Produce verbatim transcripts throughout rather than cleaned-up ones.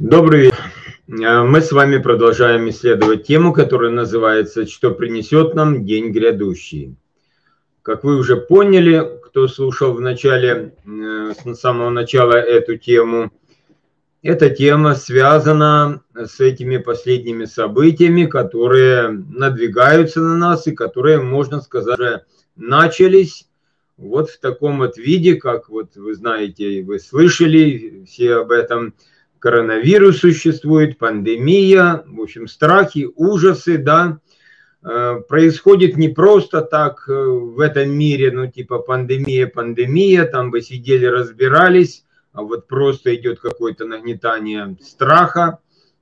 Добрый вечер. Мы с вами продолжаем исследовать тему, которая называется «Что принесет нам день грядущий?». Как вы уже поняли, кто слушал в начале, с самого начала эту тему, эта тема связана с этими последними событиями, которые надвигаются на нас и которые, можно сказать, уже начались вот в таком вот виде, как вот вы знаете, вы слышали все об этом. Коронавирус существует, пандемия, в общем, страхи, ужасы, да, происходит не просто так в этом мире, ну, типа пандемия, пандемия, там вы сидели, разбирались, а вот просто идет какое-то нагнетание страха,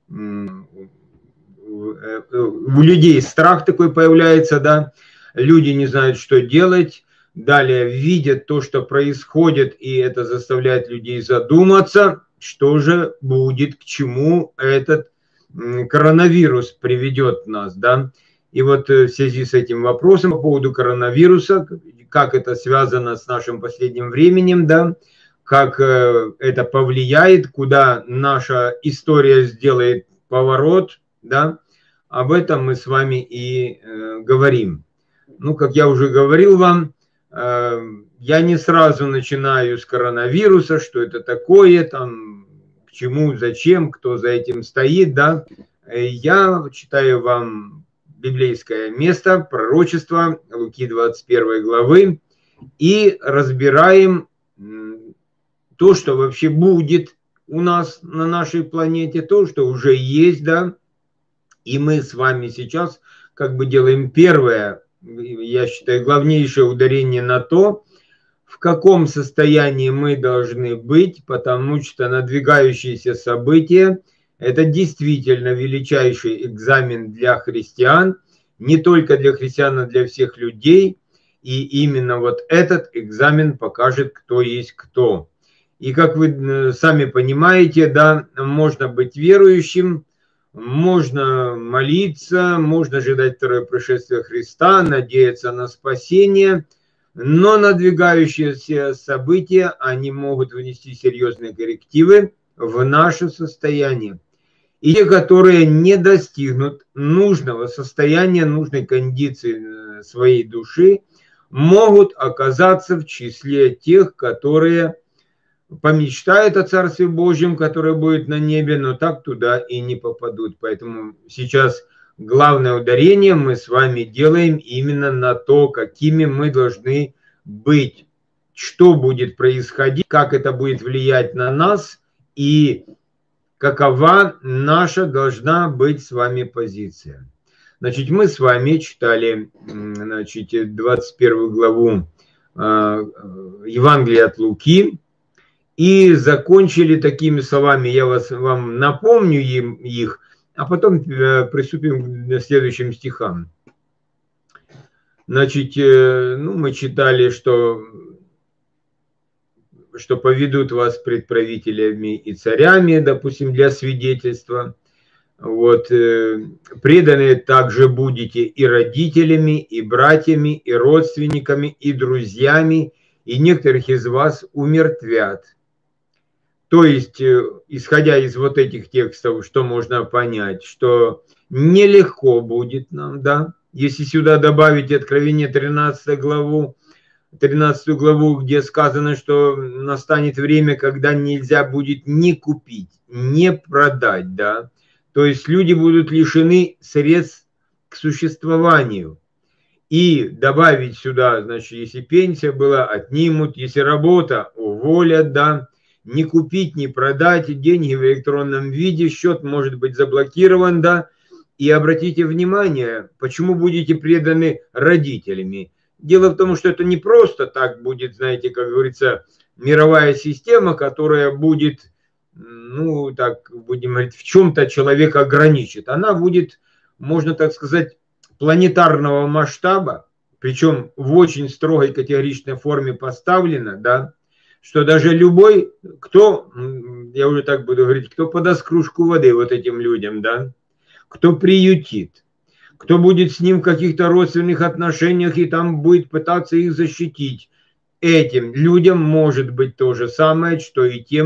у людей страх такой появляется, да, люди не знают, что делать, далее видят то, что происходит, и это заставляет людей задуматься, что же будет, к чему этот коронавирус приведет нас, да. И вот в связи с этим вопросом по поводу коронавируса, как это связано с нашим последним временем, да, как это повлияет, куда наша история сделает поворот, да, об этом мы с вами и э, говорим. Ну, как я уже говорил вам, э, я не сразу начинаю с коронавируса, что это такое, там, к чему, зачем, кто за этим стоит, да. Я читаю вам библейское место, пророчество Луки двадцать первой главы, и разбираем то, что вообще будет у нас на нашей планете, то, что уже есть, да. И мы с вами сейчас как бы делаем первое, я считаю, главнейшее ударение на то, в каком состоянии мы должны быть, потому что надвигающиеся события – это действительно величайший экзамен для христиан, не только для христиан, а для всех людей. И именно вот этот экзамен покажет, кто есть кто. И как вы сами понимаете, да, можно быть верующим, можно молиться, можно ожидать второе пришествие Христа, надеяться на спасение, но надвигающиеся события, они могут внести серьезные коррективы в наше состояние. И те, которые не достигнут нужного состояния, нужной кондиции своей души, могут оказаться в числе тех, которые помечтают о Царстве Божьем, которое будет на небе, но так туда и не попадут. Поэтому сейчас главное ударение мы с вами делаем именно на то, какими мы должны быть, что будет происходить, как это будет влиять на нас и какова наша должна быть с вами позиция. Значит, мы с вами читали, значит, двадцать первую главу Евангелия от Луки, и закончили такими словами, я вас, вам напомню им, их, а потом приступим к следующим стихам. Значит, ну, мы читали, что, что поведут вас пред правителями и царями, допустим, для свидетельства. Вот, преданные также будете и родителями, и братьями, и родственниками, и друзьями, и некоторых из вас умертвят. То есть, исходя из вот этих текстов, что можно понять, что нелегко будет нам, да, если сюда добавить Откровение тринадцатую главу, тринадцатую главу, где сказано, что настанет время, когда нельзя будет ни купить, ни продать, да, то есть люди будут лишены средств к существованию. И добавить сюда, значит, если пенсия была, отнимут, если работа, уволят, да, не купить, не продать, деньги в электронном виде, счет может быть заблокирован, да. И обратите внимание, почему будете преданы родителями. Дело в том, что это не просто так будет, знаете, как говорится, мировая система, которая будет, ну, так будем говорить, в чем-то человека ограничит. Она будет, можно так сказать, планетарного масштаба, причем в очень строгой категоричной форме поставлена, да, что даже любой, кто, я уже так буду говорить, кто подаст кружку воды вот этим людям, да, кто приютит, кто будет с ним в каких-то родственных отношениях и там будет пытаться их защитить, этим людям может быть то же самое, что и тем,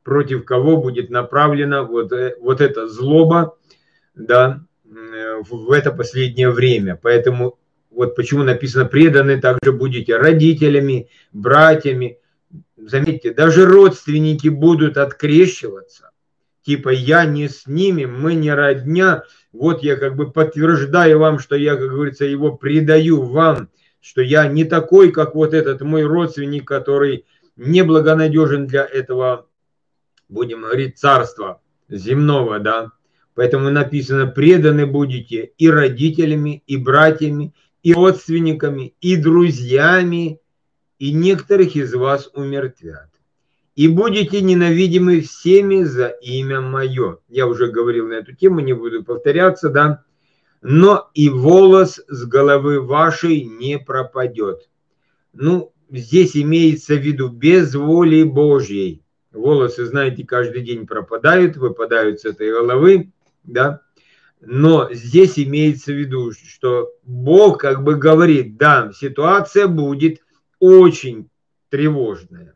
против кого будет направлена вот, вот эта злоба, да, в это последнее время. Поэтому вот почему написано: преданы также будете родителями, братьями. Заметьте, даже родственники будут открещиваться. Типа я не с ними, мы не родня. Вот я как бы подтверждаю вам, что я, как говорится, его предаю вам, что я не такой, как вот этот мой родственник, который неблагонадежен для этого, будем говорить, царства земного, да. Поэтому написано: преданы будете и родителями, и братьями, и родственниками, и друзьями, и некоторых из вас умертвят. И будете ненавидимы всеми за имя мое. Я уже говорил на эту тему, не буду повторяться, да. Но и волос с головы вашей не пропадет. Ну, здесь имеется в виду без воли Божьей. Волосы, знаете, каждый день пропадают, выпадают с этой головы, да. Но здесь имеется в виду, что Бог как бы говорит: да, ситуация будет очень тревожная.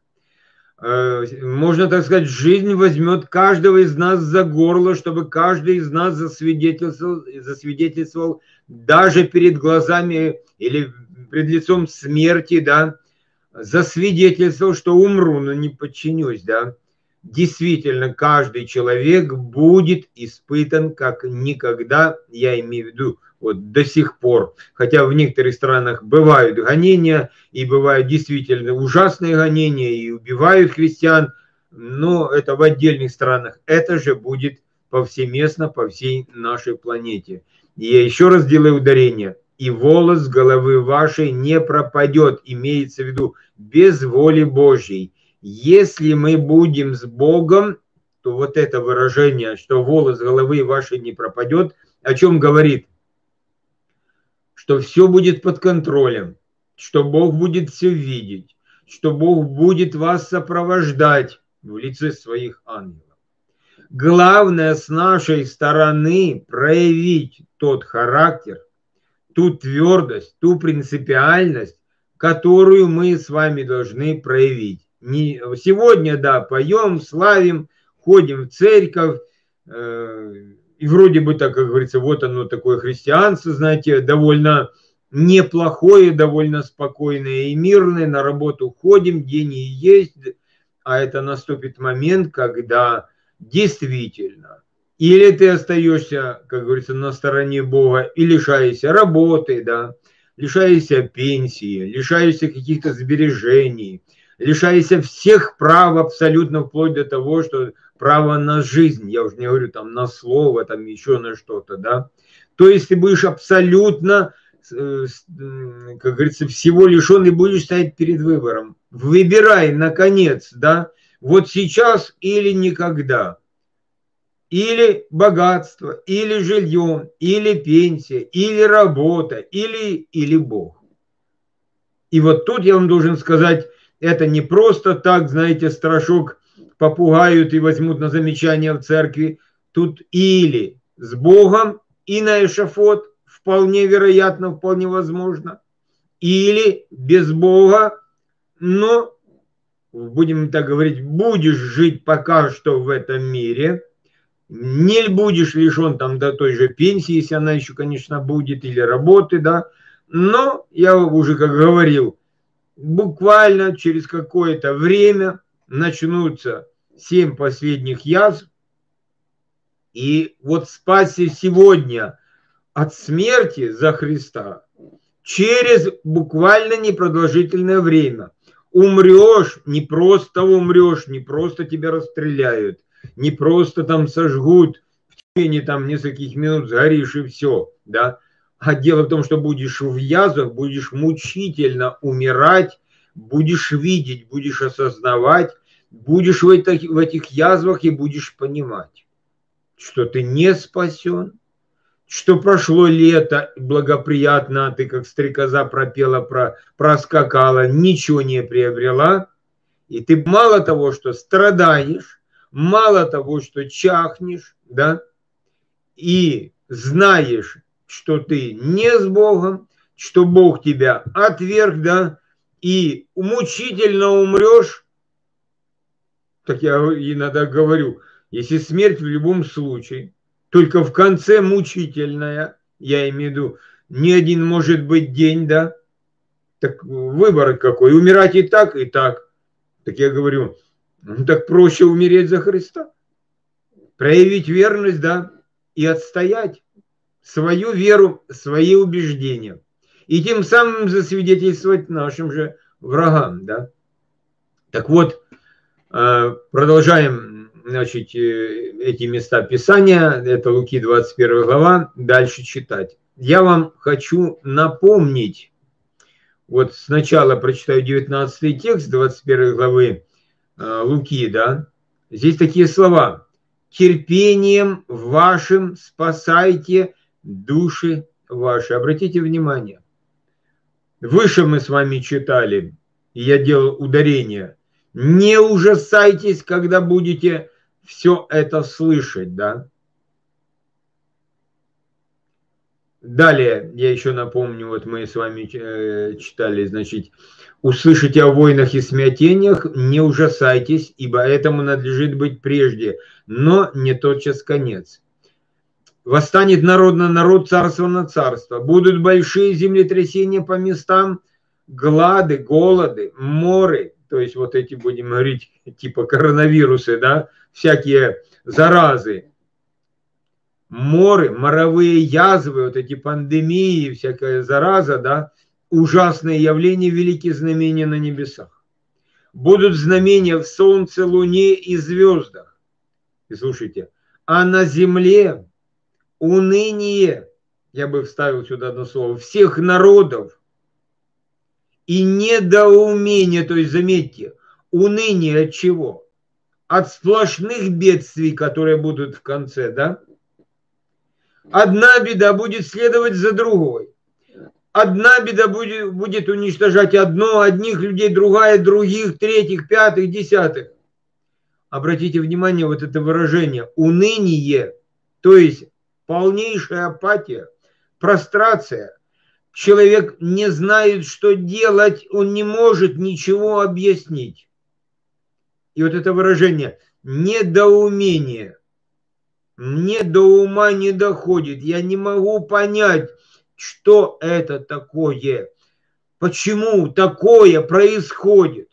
Можно так сказать, жизнь возьмет каждого из нас за горло, чтобы каждый из нас засвидетельствовал, засвидетельствовал даже перед глазами или пред лицом смерти, да, засвидетельствовал, что умру, но не подчинюсь, да. Действительно, каждый человек будет испытан как никогда, я имею в виду, вот до сих пор. Хотя в некоторых странах бывают гонения, и бывают действительно ужасные гонения, и убивают христиан, но это в отдельных странах. Это же будет повсеместно по всей нашей планете. И я еще раз делаю ударение: и волос с головы вашей не пропадет, имеется в виду без воли Божьей. Если мы будем с Богом, то вот это выражение, что волос с головы вашей не пропадет, о чем говорит? Что все будет под контролем, что Бог будет все видеть, что Бог будет вас сопровождать в лице своих ангелов. Главное с нашей стороны проявить тот характер, ту твердость, ту принципиальность, которую мы с вами должны проявить. Не, сегодня, да, поем, славим, ходим в церковь, э, и вроде бы так, как говорится, вот оно такое христианство, знаете, довольно неплохое, довольно спокойное и мирное, на работу ходим, день и есть, а это наступит момент, когда действительно или ты остаешься, как говорится, на стороне Бога и лишаешься работы, да, лишаешься пенсии, лишаешься каких-то сбережений, лишаешься всех прав абсолютно, вплоть до того, что право на жизнь, я уже не говорю там на слово, там еще на что-то, да. То есть ты будешь абсолютно, как говорится, всего лишен и будешь стоять перед выбором. Выбирай, наконец, да, вот сейчас или никогда. Или богатство, или жилье, или пенсия, или работа, или, или Бог. И вот тут я вам должен сказать, это не просто так, знаете, страшок попугают и возьмут на замечание в церкви. Тут или с Богом и на эшафот, вполне вероятно, вполне возможно, или без Бога, но, будем так говорить, будешь жить пока что в этом мире, не будешь лишен там до той же пенсии, если она еще, конечно, будет, или работы, да, но я уже, как говорил, буквально через какое-то время начнутся семь последних язв, и вот спасти сегодня от смерти за Христа через буквально непродолжительное время. Умрешь, не просто умрешь, не просто тебя расстреляют, не просто там сожгут, в течение там нескольких минут сгоришь и все, да. А дело в том, что будешь в язвах, будешь мучительно умирать, будешь видеть, будешь осознавать, будешь в этих, в этих язвах и будешь понимать, что ты не спасен, что прошло лето благоприятно, а ты как стрекоза пропела, про, проскакала, ничего не приобрела, и ты мало того, что страдаешь, мало того, что чахнешь, да, и знаешь, что ты не с Богом, что Бог тебя отверг, да, и мучительно умрешь, Так я иногда говорю, если смерть в любом случае, только в конце мучительная, я имею в виду, ни один может быть день, да, так выбор какой, умирать и так, и так. Так я говорю, ну так проще умереть за Христа, проявить верность, да, и отстоять свою веру, свои убеждения. И тем самым засвидетельствовать нашим же врагам, да. Так вот, продолжаем, значит, эти места Писания, это Луки двадцать первая глава, дальше читать. Я вам хочу напомнить, вот сначала прочитаю девятнадцатый текст двадцать первой главы Луки, да, здесь такие слова. «Терпением вашим спасайте души ваши». Обратите внимание. Выше мы с вами читали, и я делал ударение. Не ужасайтесь, когда будете все это слышать, да. Далее, я еще напомню, вот мы с вами читали, значит, «Услышите о войнах и смятениях, не ужасайтесь, ибо этому надлежит быть прежде, но не тотчас конец. Восстанет народ на народ, царство на царство. Будут большие землетрясения по местам, глады, голоды, моры». То есть вот эти, будем говорить, типа коронавирусы, да, всякие заразы. Моры, моровые язвы, вот эти пандемии, всякая зараза, да, ужасные явления, великие знамения на небесах. Будут знамения в солнце, луне и звездах. И слушайте, а на земле уныние, я бы вставил сюда одно слово, всех народов и недоумение, то есть заметьте, уныние от чего? От сплошных бедствий, которые будут в конце, да? Одна беда будет следовать за другой. Одна беда будет, будет уничтожать одно, одних людей, другая, других, третьих, пятых, десятых. Обратите внимание, вот это выражение «уныние», то есть полнейшая апатия, прострация. Человек не знает, что делать, он не может ничего объяснить. И вот это выражение «недоумение». Мне до ума не доходит, я не могу понять, что это такое, почему такое происходит.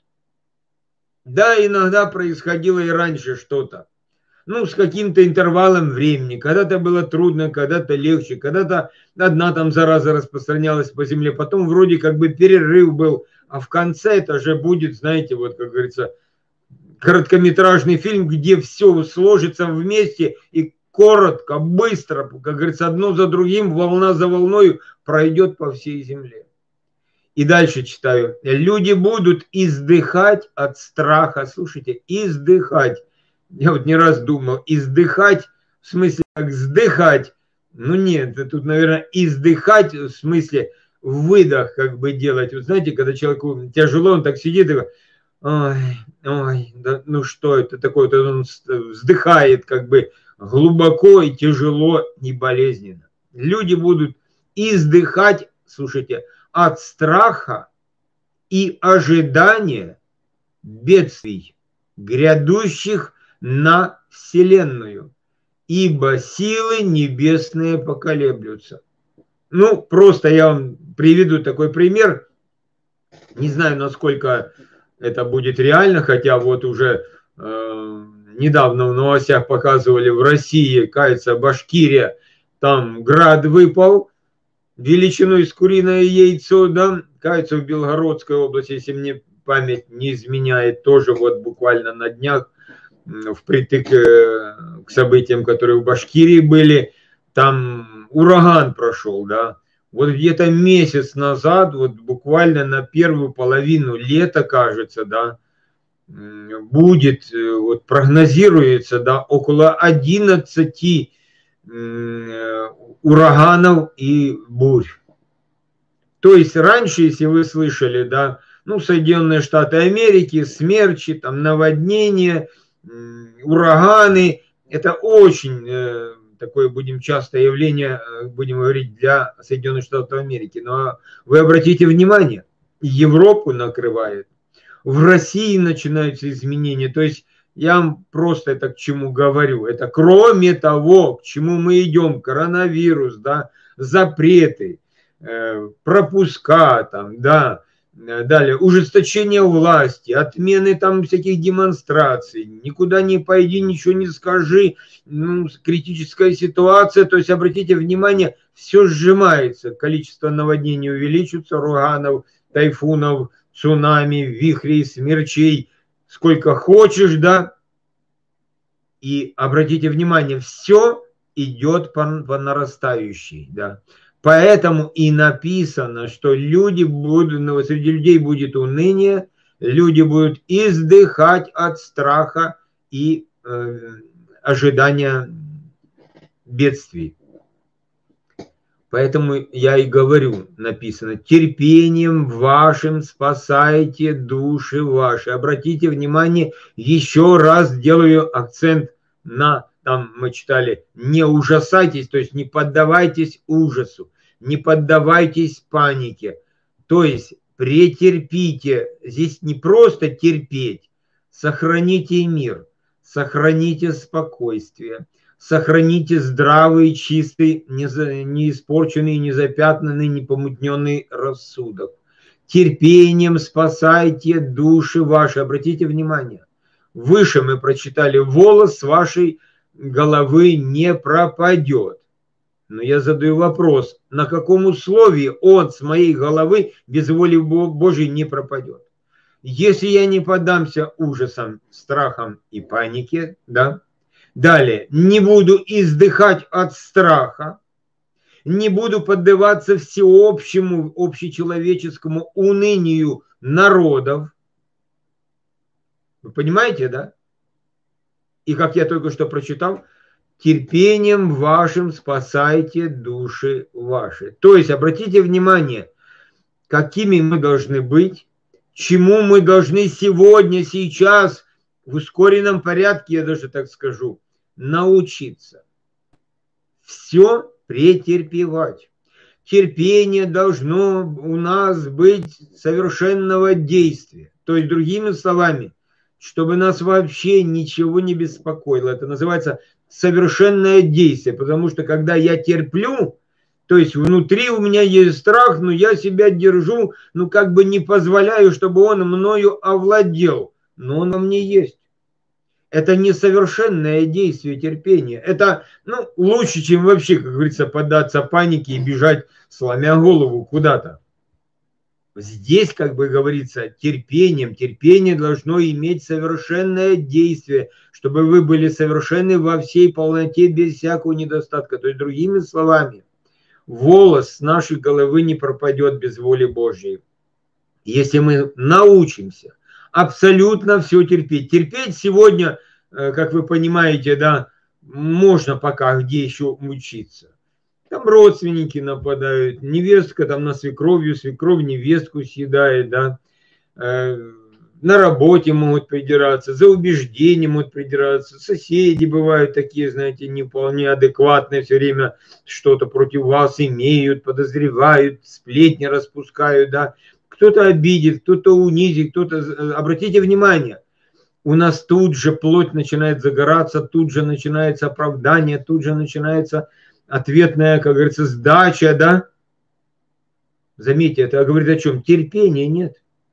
Да, иногда происходило и раньше что-то, ну, с каким-то интервалом времени, когда-то было трудно, когда-то легче, когда-то одна там зараза распространялась по земле, потом вроде как бы перерыв был, а в конце это же будет, знаете, вот как говорится, короткометражный фильм, где все сложится вместе и коротко, быстро, как говорится, одно за другим, волна за волной пройдет по всей земле. И дальше читаю. Люди будут издыхать от страха. Слушайте, издыхать. Я вот не раз думал, издыхать, в смысле, как вздыхать. Ну нет, тут, наверное, издыхать, в смысле, выдох как бы делать. Вот знаете, когда человеку тяжело, он так сидит и говорит, ой, ой, да, ну что это такое, он вздыхает как бы глубоко и тяжело и болезненно. Люди будут издыхать, слушайте, от страха и ожидания бедствий, грядущих на вселенную, ибо силы небесные поколеблются. Ну, просто я вам приведу такой пример. Не знаю, насколько это будет реально, хотя вот уже э, недавно в новостях показывали в России, кажется, Башкирия, там град выпал величиной с куриное яйцо, да, кажется, в Белгородской области, если мне память не изменяет, тоже вот буквально на днях, впритык к событиям, которые в Башкирии были, там ураган прошел, да. Вот где-то месяц назад, вот буквально на первую половину лета, кажется, да, будет, вот прогнозируется, да, около одиннадцати ураганов и бурь. То есть раньше, если вы слышали, да, ну, Соединенные Штаты Америки, смерчи, там, наводнения, ураганы, это очень э, такое, будем частое явление, будем говорить, для Соединенных Штатов Америки. Но вы обратите внимание, Европу накрывает, в России начинаются изменения. То есть Я вам просто это к чему говорю. Это кроме того, к чему мы идем, коронавирус, да, запреты, э, пропуска, там, да, далее, ужесточение власти, отмены там всяких демонстраций, никуда не пойди, ничего не скажи, ну, критическая ситуация, то есть, обратите внимание, все сжимается, количество наводнений увеличится, ураганов, тайфунов, цунами, вихрей, смерчей, сколько хочешь, да, и обратите внимание, все идет по, по нарастающей, да. Поэтому и написано, что люди будут, ну, среди людей будет уныние, люди будут издыхать от страха и э, ожидания бедствий. Поэтому я и говорю, написано, терпением вашим спасайте души ваши. Обратите внимание, еще раз делаю акцент на, там мы читали, не ужасайтесь, то есть не поддавайтесь ужасу, не поддавайтесь панике. То есть претерпите, здесь не просто терпеть, сохраните мир, сохраните спокойствие. Сохраните здравый, чистый, не испорченный, не запятнанный, не помутненный рассудок. Терпением спасайте души ваши. Обратите внимание. Выше мы прочитали, волос с вашей головы не пропадет. Но я задаю вопрос, на каком условии он с моей головы без воли Божьей не пропадет? Если я не поддамся ужасам, страхам и панике, да, далее, не буду издыхать от страха, не буду поддаваться всеобщему, общечеловеческому унынию народов. Вы понимаете, да? И как я только что прочитал, терпением вашим спасайте души ваши. То есть, обратите внимание, какими мы должны быть, чему мы должны сегодня, сейчас, в ускоренном порядке, я даже так скажу, научиться. Все претерпевать. Терпение должно у нас быть совершенного действия. То есть, другими словами, чтобы нас вообще ничего не беспокоило. Это называется совершенное действие. Потому что когда я терплю, то есть внутри у меня есть страх, но я себя держу, ну как бы не позволяю, чтобы он мною овладел. Но он во мне есть. Это несовершенное действие терпения. Это, ну, лучше, чем вообще, как говорится, поддаться панике и бежать, сломя голову куда-то. Здесь, как бы говорится, терпением. Терпение должно иметь совершенное действие, чтобы вы были совершенны во всей полноте, без всякого недостатка. То есть, другими словами, волос с нашей головы не пропадет без воли Божьей. Если мы научимся абсолютно все терпеть. Терпеть сегодня, как вы понимаете, да, можно пока где еще учиться. Там родственники нападают, невестка там на свекровью, свекровь невестку съедает, да. На работе могут придираться, за убеждения могут придираться, соседи бывают такие, знаете, не вполне адекватные, все время что-то против вас имеют, подозревают, сплетни распускают, да. Кто-то обидит, кто-то унизит, кто-то... Обратите внимание, у нас тут же плоть начинает загораться, тут же начинается оправдание, тут же начинается ответная, как говорится, сдача, да? Заметьте, это говорит о чем? Терпения нет.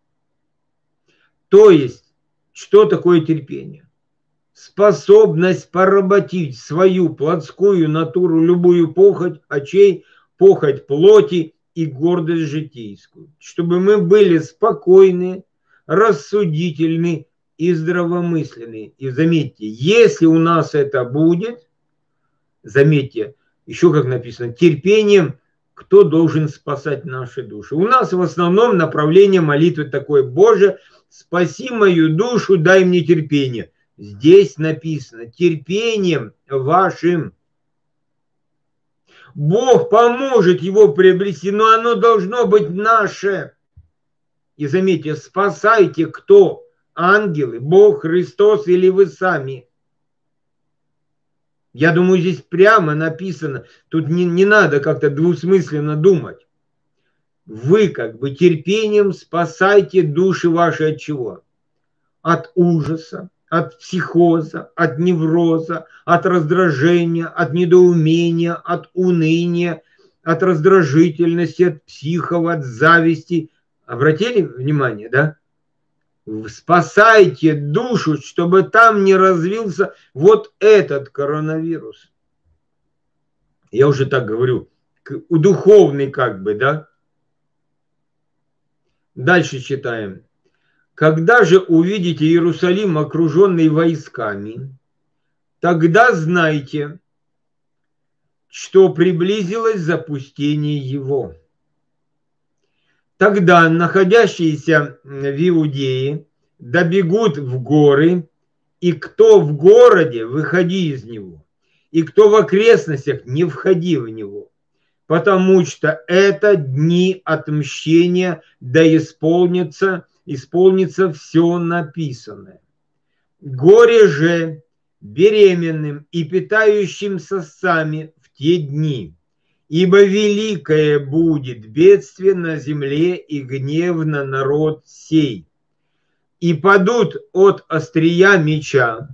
То есть, что такое терпение? Способность поработить свою плотскую натуру, любую похоть очей, похоть плоти и гордость житейскую. Чтобы мы были спокойны, рассудительны и здравомысленны. И заметьте, если у нас это будет, заметьте, еще как написано, терпением, кто должен спасать наши души. У нас в основном направление молитвы такое: Боже, спаси мою душу, дай мне терпение. Здесь написано: терпением вашим. Бог поможет его приобрести, но оно должно быть наше. И заметьте, спасайте кто? Ангелы, Бог, Христос или вы сами? Я думаю, здесь прямо написано, тут не, не надо как-то двусмысленно думать. Вы как бы терпением спасайте души ваши от чего? От ужаса, от психоза, от невроза, от раздражения, от недоумения, от уныния, от раздражительности, от психов, от зависти. Обратили внимание, да? Спасайте душу, чтобы там не развился вот этот коронавирус. Я уже так говорю, духовный как бы, да? Дальше читаем. Когда же увидите Иерусалим, окруженный войсками, тогда знайте, что приблизилось запустение его. Тогда находящиеся в Иудее добегут в горы, и кто в городе, выходи из него, и кто в окрестностях, не входи в него, потому что это дни отмщения, да исполнится, исполнится все написанное. Горе же беременным и питающимся сами в те дни, ибо великое будет бедствие на земле и гнев на народ сей. И падут от острия меча,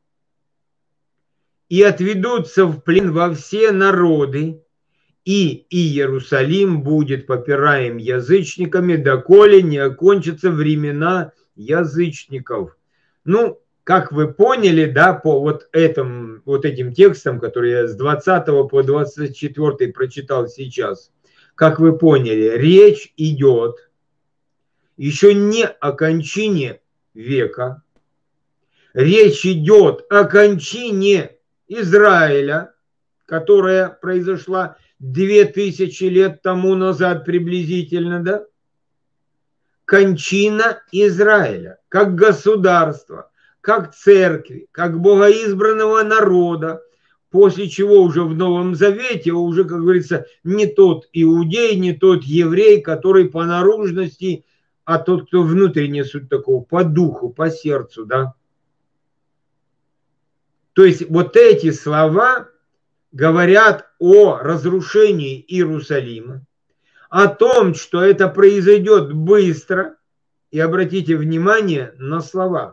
и отведутся в плен во все народы, и Иерусалим будет попираем язычниками, доколе не окончатся времена язычников. Ну, как вы поняли, да, по вот, этим, вот этим текстам, которые я с двадцатого по двадцать четвёртый прочитал сейчас, как вы поняли, речь идет еще не о кончине века, речь идет о кончине Израиля, которая произошла две тысячи лет тому назад приблизительно, да? Кончина Израиля как государства, как церкви, как богоизбранного народа, после чего уже в Новом Завете уже, как говорится, не тот иудей, не тот еврей, который по наружности, а тот, кто внутренне суть такого, по духу, по сердцу, да. То есть вот эти слова говорят о разрушении Иерусалима, о том, что это произойдет быстро, и обратите внимание на слова.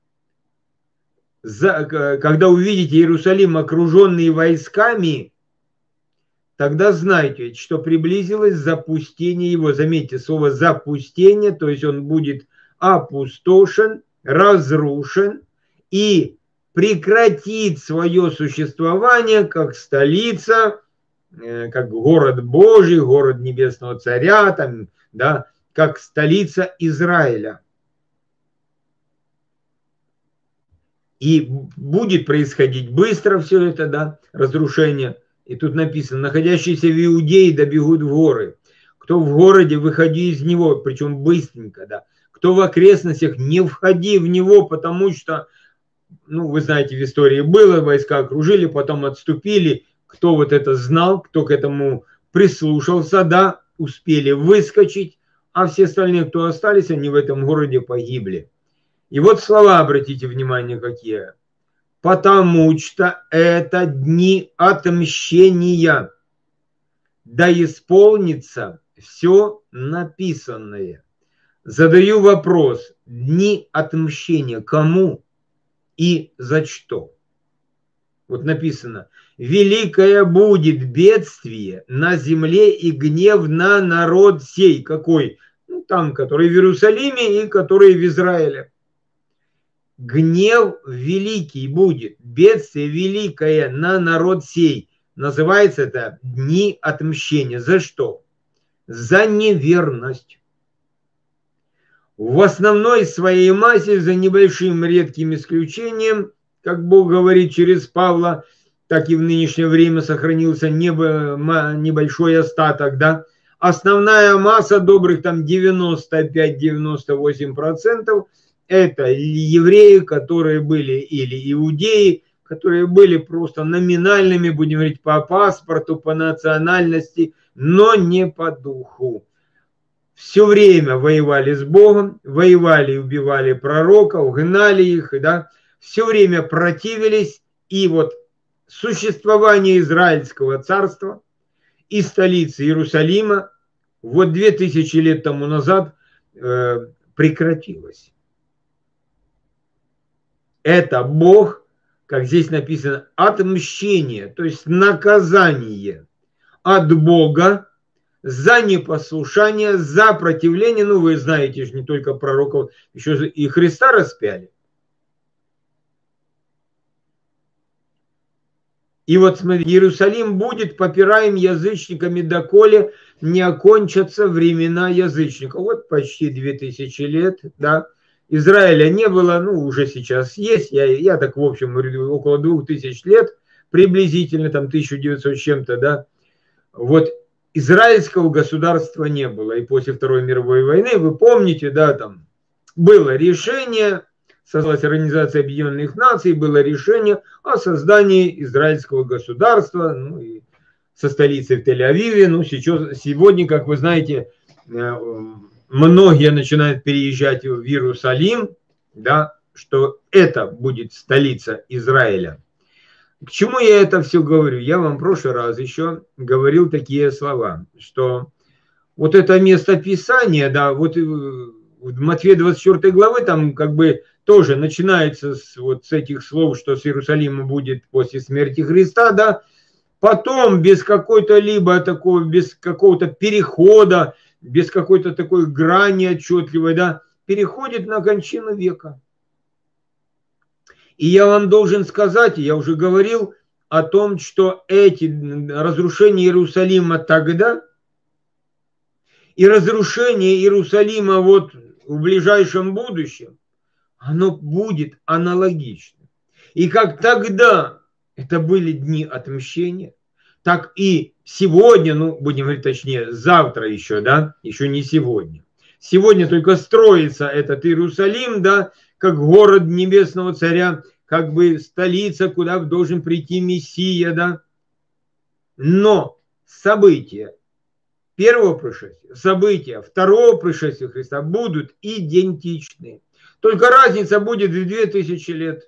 За, когда увидите Иерусалим, окруженный войсками, тогда знайте, что приблизилось запустение его. Заметьте слово запустение, то есть он будет опустошен, разрушен и прекратит свое существование как столица, как город Божий, город Небесного Царя, там, да, как столица Израиля. И будет происходить быстро все это, да, разрушение. И тут написано, находящиеся в Иудее добегут в горы. Кто в городе, выходи из него, причем быстренько, да. Кто в окрестностях, не входи в него, потому что, ну, вы знаете, в истории было, войска окружили, потом отступили. Кто вот это знал, кто к этому прислушался, да, успели выскочить, а все остальные, кто остались, они в этом городе погибли. И вот слова, обратите внимание, какие. Потому что это дни отмщения, да исполнится все написанное. Задаю вопрос. Дни отмщения кому и за что? Вот написано. Великое будет бедствие на земле и гнев на народ сей. Какой? Ну, там, который в Иерусалиме и который в Израиле. Гнев великий будет, бедствие великое на народ сей. Называется это дни отмщения. За что? За неверность. В основной своей массе, за небольшим редким исключением, как Бог говорит через Павла, так и в нынешнее время сохранился небольшой остаток, да. Основная масса добрых там девяносто пять - девяносто восемь процентов это евреи, которые были, или иудеи, которые были просто номинальными, будем говорить, по паспорту, по национальности, но не по духу. Все время воевали с Богом, воевали и убивали пророков, гнали их, да, все время противились, и вот существование Израильского царства и столицы Иерусалима вот две тысячи лет тому назад э, прекратилось. Это Бог, как здесь написано, отмщение, то есть наказание от Бога за непослушание, за противление. Ну, вы знаете же, не только пророков, еще и Христа распяли. И вот смотрите, Иерусалим будет попираем язычниками, доколе не окончатся времена язычников. Вот почти две тысячи лет, да. Израиля не было, ну, уже сейчас есть. Я, я так, в общем, около двух тысяч лет, приблизительно, там, тысяча девятьсот с чем-то, да. Вот израильского государства не было. И после Второй мировой войны, вы помните, да, там было решение, создалась Организация Объединенных Наций, было решение о создании израильского государства, ну, и со столицей в Тель-Авиве. Ну, сейчас, сегодня, как вы знаете, многие начинают переезжать в Иерусалим, да, что это будет столица Израиля. К чему я это все говорю? Я вам в прошлый раз еще говорил такие слова, что вот это место Писания, да, вот в Матфея двадцать четвёртой главы там как бы тоже начинается с, вот с этих слов, что с Иерусалима будет после смерти Христа, да, потом без какой-то либо такого, без какого-то перехода, без какой-то такой грани отчетливой, да, переходит на кончину века. И я вам должен сказать, я уже говорил о том, что эти разрушения Иерусалима тогда и разрушение Иерусалима вот в ближайшем будущем, оно будет аналогично. И как тогда это были дни отмщения, так и сегодня, ну, будем говорить точнее, завтра еще, да, еще не сегодня. Сегодня только строится этот Иерусалим, да, как город небесного царя, как бы столица, куда должен прийти Мессия, да. Но события первого пришествия, события второго пришествия Христа будут идентичны. Только разница будет в две тысячи лет.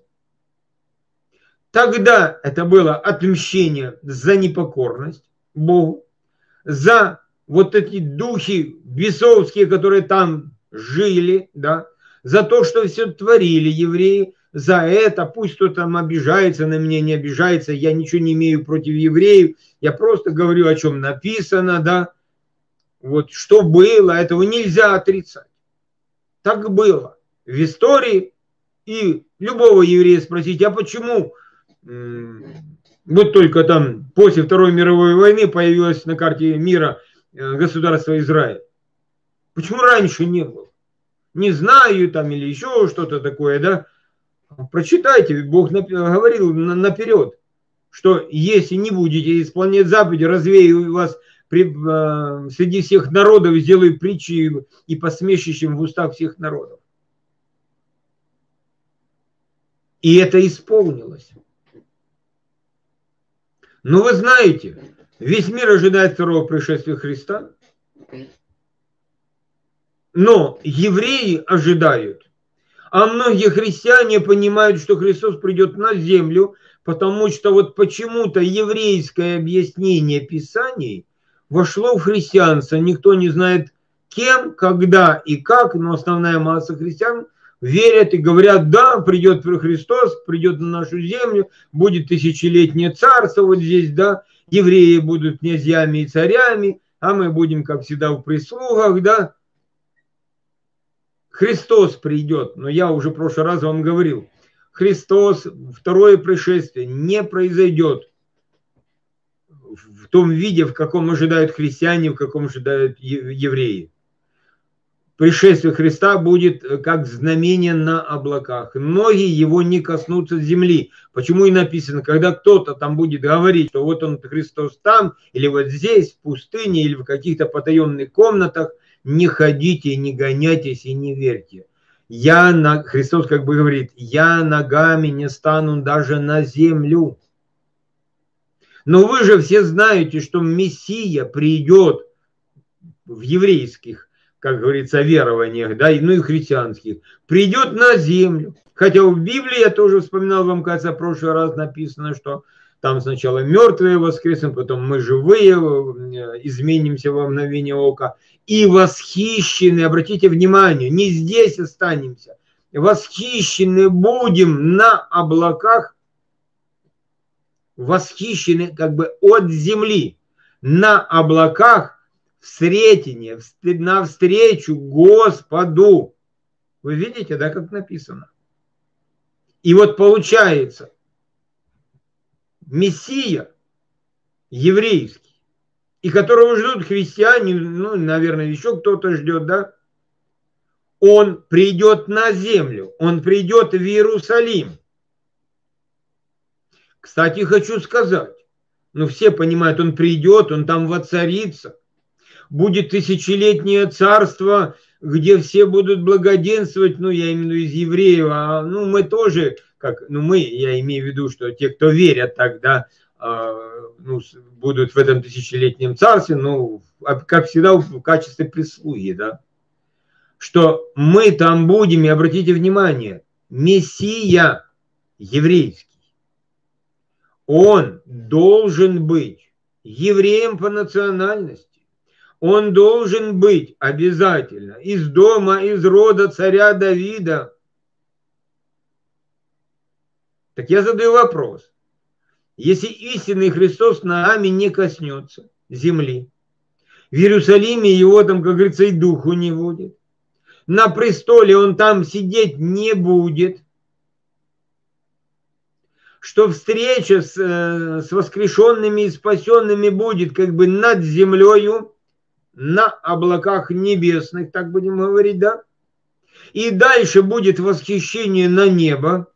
Тогда это было отмщение за непокорность Богу, за вот эти духи бесовские, которые там жили, да, за то, что все творили евреи, за это, пусть кто там обижается на меня, не обижается, я ничего не имею против евреев, я просто говорю, о чем написано, да, вот что было, этого нельзя отрицать. Так было в истории, и любого еврея спросить, а почему вот только там после Второй мировой войны появилось на карте мира государство Израиль. Почему раньше не было? Не знаю там или еще что-то такое, да? Прочитайте, Бог говорил наперед, что если не будете исполнять заповеди, развею вас при, среди всех народов, сделаю притчи и посмешищем в устах всех народов. И это исполнилось. Но вы знаете, весь мир ожидает второго пришествия Христа. Но евреи ожидают. А многие христиане понимают, что Христос придет на землю, потому что вот почему-то еврейское объяснение Писаний вошло в христианство. Никто не знает кем, когда и как, но основная масса христиан верят и говорят, да, придет Христос, придет на нашу землю, будет тысячелетнее царство вот здесь, да, евреи будут князьями и царями, а мы будем, как всегда, в прислугах, да. Христос придет, но я уже в прошлый раз вам говорил, Христос, второе пришествие не произойдет в том виде, в каком ожидают христиане, в каком ожидают евреи. Пришествие Христа будет как знамение на облаках. Ноги его не коснутся земли. Почему и написано, когда кто-то там будет говорить, что вот он, Христос там, или вот здесь, в пустыне, или в каких-то потаенных комнатах, не ходите, не гоняйтесь и не верьте. Я на... Христос как бы говорит, я ногами не стану даже на землю. Но вы же все знаете, что Мессия придет в еврейских, как говорится, верованиях, да, ну и христианских, придет на землю. Хотя в Библии, я тоже вспоминал вам, кажется, в прошлый раз написано, что там сначала мертвые воскреснут, потом мы живые, изменимся во мгновение ока. И восхищены, обратите внимание, не здесь останемся, восхищены будем на облаках, восхищены как бы от земли, на облаках в сретение, навстречу Господу. Вы видите, да, как написано? И вот получается, Мессия еврейский, и которого ждут христиане, ну, наверное, еще кто-то ждет, да, он придет на землю, он придет в Иерусалим. Кстати, хочу сказать, ну, все понимают, он придет, он там воцарится, будет тысячелетнее царство, где все будут благоденствовать, ну, я имею в виду из евреев, а, ну, мы тоже, как, ну, мы, я имею в виду, что те, кто верят тогда, э, ну, будут в этом тысячелетнем царстве, ну, как всегда, в качестве прислуги, да, что мы там будем, и обратите внимание, Мессия еврейский, он должен быть евреем по национальности. Он должен быть обязательно из дома, из рода царя Давида. Так я задаю вопрос. Если истинный Христос ногами не коснется земли, в Иерусалиме его там, как говорится, и духу не будет, на престоле он там сидеть не будет, что встреча с, с воскрешенными и спасенными будет как бы над землею, на облаках небесных, так будем говорить, да? И дальше будет восхищение на небо,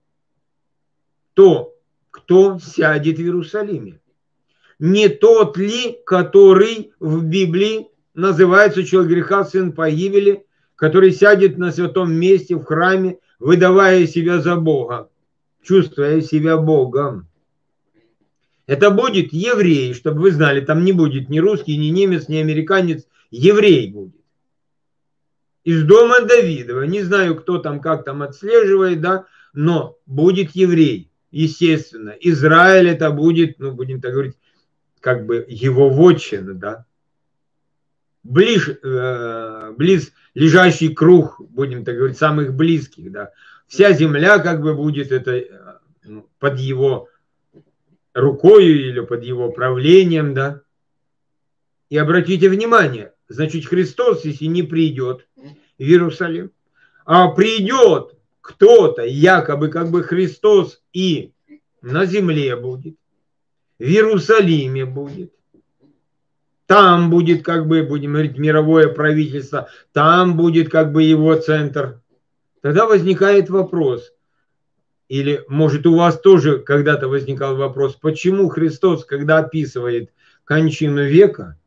то, кто сядет в Иерусалиме. Не тот ли, который в Библии называется человек греха, сын погибели, который сядет на святом месте в храме, выдавая себя за Бога, чувствуя себя Богом. Это будет еврей, чтобы вы знали, там не будет ни русский, ни немец, ни американец, еврей будет. Из дома Давидова, не знаю, кто там, как там отслеживает, да, но будет еврей, естественно. Израиль это будет, ну, будем так говорить, как бы его вотчина, да. Ближ, э, близ лежащий круг, будем так говорить, самых близких, да. Вся земля как бы будет это ну, под его рукою или под его правлением, да. И обратите внимание, значит, Христос, если не придет в Иерусалим, а придет кто-то, якобы как бы Христос и на земле будет, в Иерусалиме будет, там будет как бы, будем говорить, мировое правительство, там будет как бы его центр, тогда возникает вопрос, или, может, у вас тоже когда-то возникал вопрос, почему Христос, когда описывает кончину века,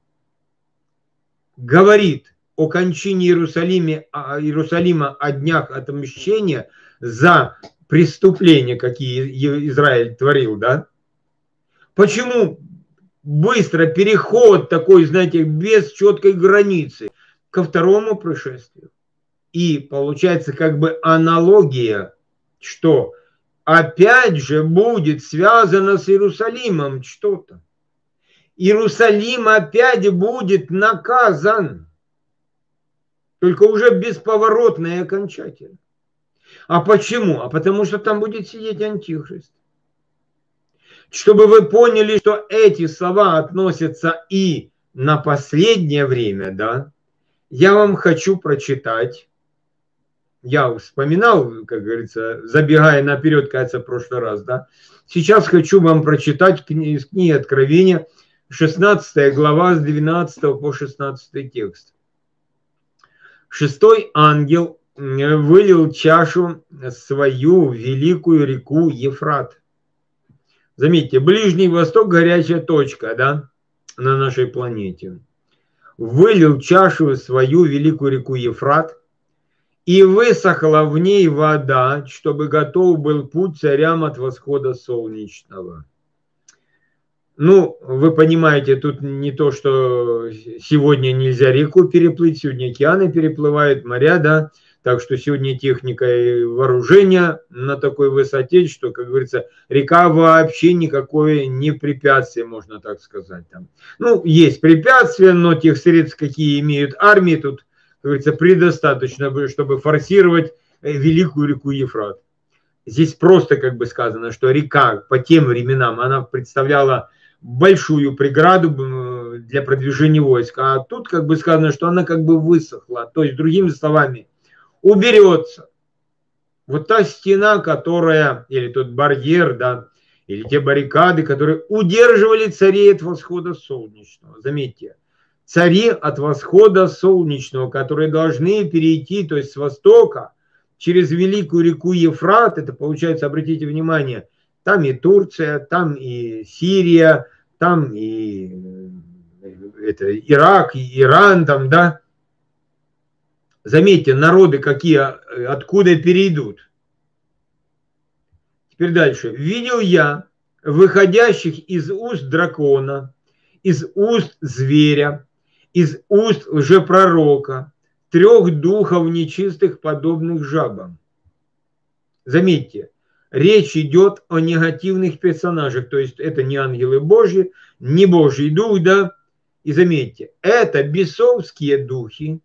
говорит о кончине Иерусалима, Иерусалима о днях отмщения за преступления, какие Израиль творил, да? Почему быстро переход такой, знаете, без четкой границы ко второму пришествию? И получается как бы аналогия, что опять же будет связано с Иерусалимом что-то. Иерусалим опять будет наказан, только уже бесповоротно и окончательно. А почему? А потому что там будет сидеть антихрист. Чтобы вы поняли, что эти слова относятся и на последнее время, да, я вам хочу прочитать. Я вспоминал, как говорится, забегая наперед, кажется, в прошлый раз, да. Сейчас хочу вам прочитать из книги Откровения, шестнадцатая глава, с двенадцатого по шестнадцатый текст. Шестой ангел вылил чашу свою в великую реку Ефрат. Заметьте, Ближний Восток – горячая точка, да, на нашей планете. Вылил чашу свою в великую реку Ефрат, и высохла в ней вода, чтобы готов был путь царям от восхода солнечного. Ну, вы понимаете, тут не то, что сегодня нельзя реку переплыть, сегодня океаны переплывают, моря, да, так что сегодня техника и вооружение на такой высоте, что, как говорится, река вообще никакое не препятствие, можно так сказать. Там. Ну, есть препятствия, но тех средств, какие имеют армии, тут, как говорится, предостаточно, чтобы форсировать великую реку Ефрат. Здесь просто как бы сказано, что река по тем временам, она представляла большую преграду для продвижения войск. А тут как бы сказано, что она как бы высохла. То есть, другими словами, уберется. Вот та стена, которая, или тот барьер, да, или те баррикады, которые удерживали царей от восхода солнечного. Заметьте, цари от восхода солнечного, которые должны перейти, то есть с востока, через великую реку Ефрат, это получается, обратите внимание, там и Турция, там и Сирия, там и это, Ирак, и Иран, там, да. Заметьте, народы какие, откуда перейдут. Теперь дальше. Видел я выходящих из уст дракона, из уст зверя, из уст лжепророка, трех духов нечистых, подобных жабам. Заметьте, речь идет о негативных персонажах, то есть это не ангелы Божьи, не Божий дух, да. И заметьте, это бесовские духи,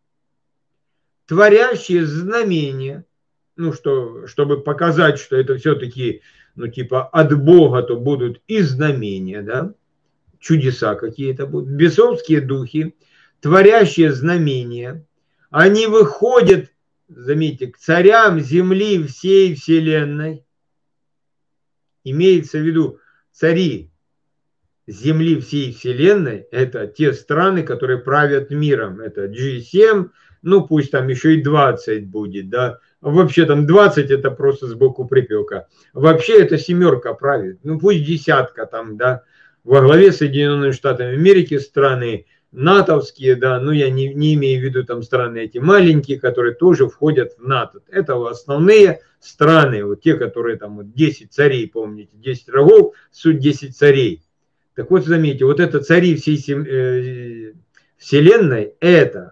творящие знамения, ну, что, чтобы показать, что это все-таки, ну, типа от Бога, то будут и знамения, да, чудеса какие-то будут. Бесовские духи, творящие знамения, они выходят, заметьте, к царям земли всей вселенной. Имеется в виду цари земли всей вселенной, это те страны, которые правят миром. Это джи семь, ну пусть там еще и двадцать будет, да. Вообще там двадцать это просто сбоку припека. Вообще это семерка правит, ну пусть десятка там, да. Во главе Соединенных Штатов Америки страны натовские, да, ну я не, не имею в виду там страны эти маленькие, которые тоже входят в НАТО. Это основные страны, вот те, которые там вот десять царей, помните, десять рогов, суть десять царей. Так вот, заметьте, вот это цари всей вселенной, это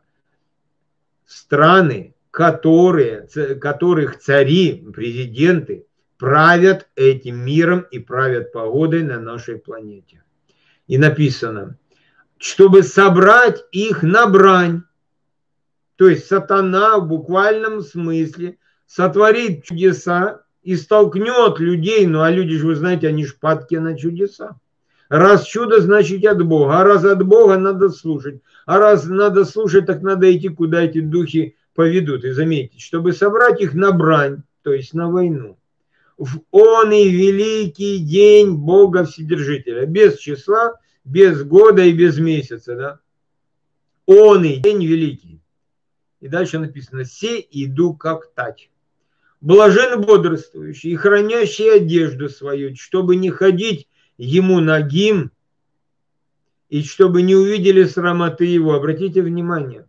страны, которые, которых цари, президенты правят этим миром и правят погодой на нашей планете. И написано, чтобы собрать их на брань, то есть сатана в буквальном смысле сотворит чудеса и столкнет людей, ну а люди же, вы знаете, они ж падки на чудеса. Раз чудо, значит от Бога. А раз от Бога, надо слушать. А раз надо слушать, так надо идти, куда эти духи поведут. И заметьте, чтобы собрать их на брань, то есть на войну. В он и великий день Бога Вседержителя. Без числа, без года и без месяца. Да? Он и день великий. И дальше написано, се иду как тать. Блажен бодрствующий и хранящий одежду свою, чтобы не ходить ему нагим, и чтобы не увидели срамоты его. Обратите внимание.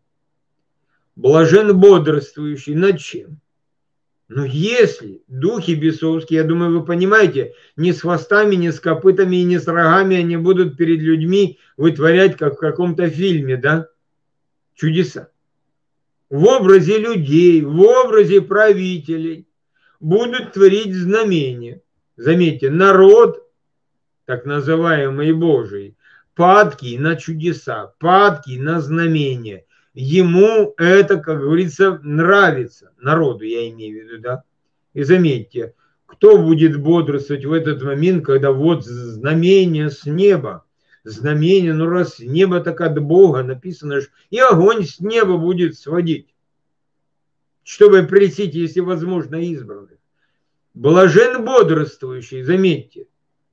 Блажен бодрствующий. Над чем? Но если духи бесовские, я думаю, вы понимаете, не с хвостами, не с копытами и не с рогами они будут перед людьми вытворять, как в каком-то фильме, да, чудеса. В образе людей, в образе правителей будут творить знамения. Заметьте, народ, так называемый Божий, падкий на чудеса, падкий на знамения. Ему это, как говорится, нравится. Народу я имею в виду, да. И заметьте, кто будет бодрствовать в этот момент, когда вот знамение с неба. Знамение, ну раз небо так от Бога написано, и огонь с неба будет сводить, чтобы прельстить, если возможно, избранных. Блажен бодрствующий, заметьте.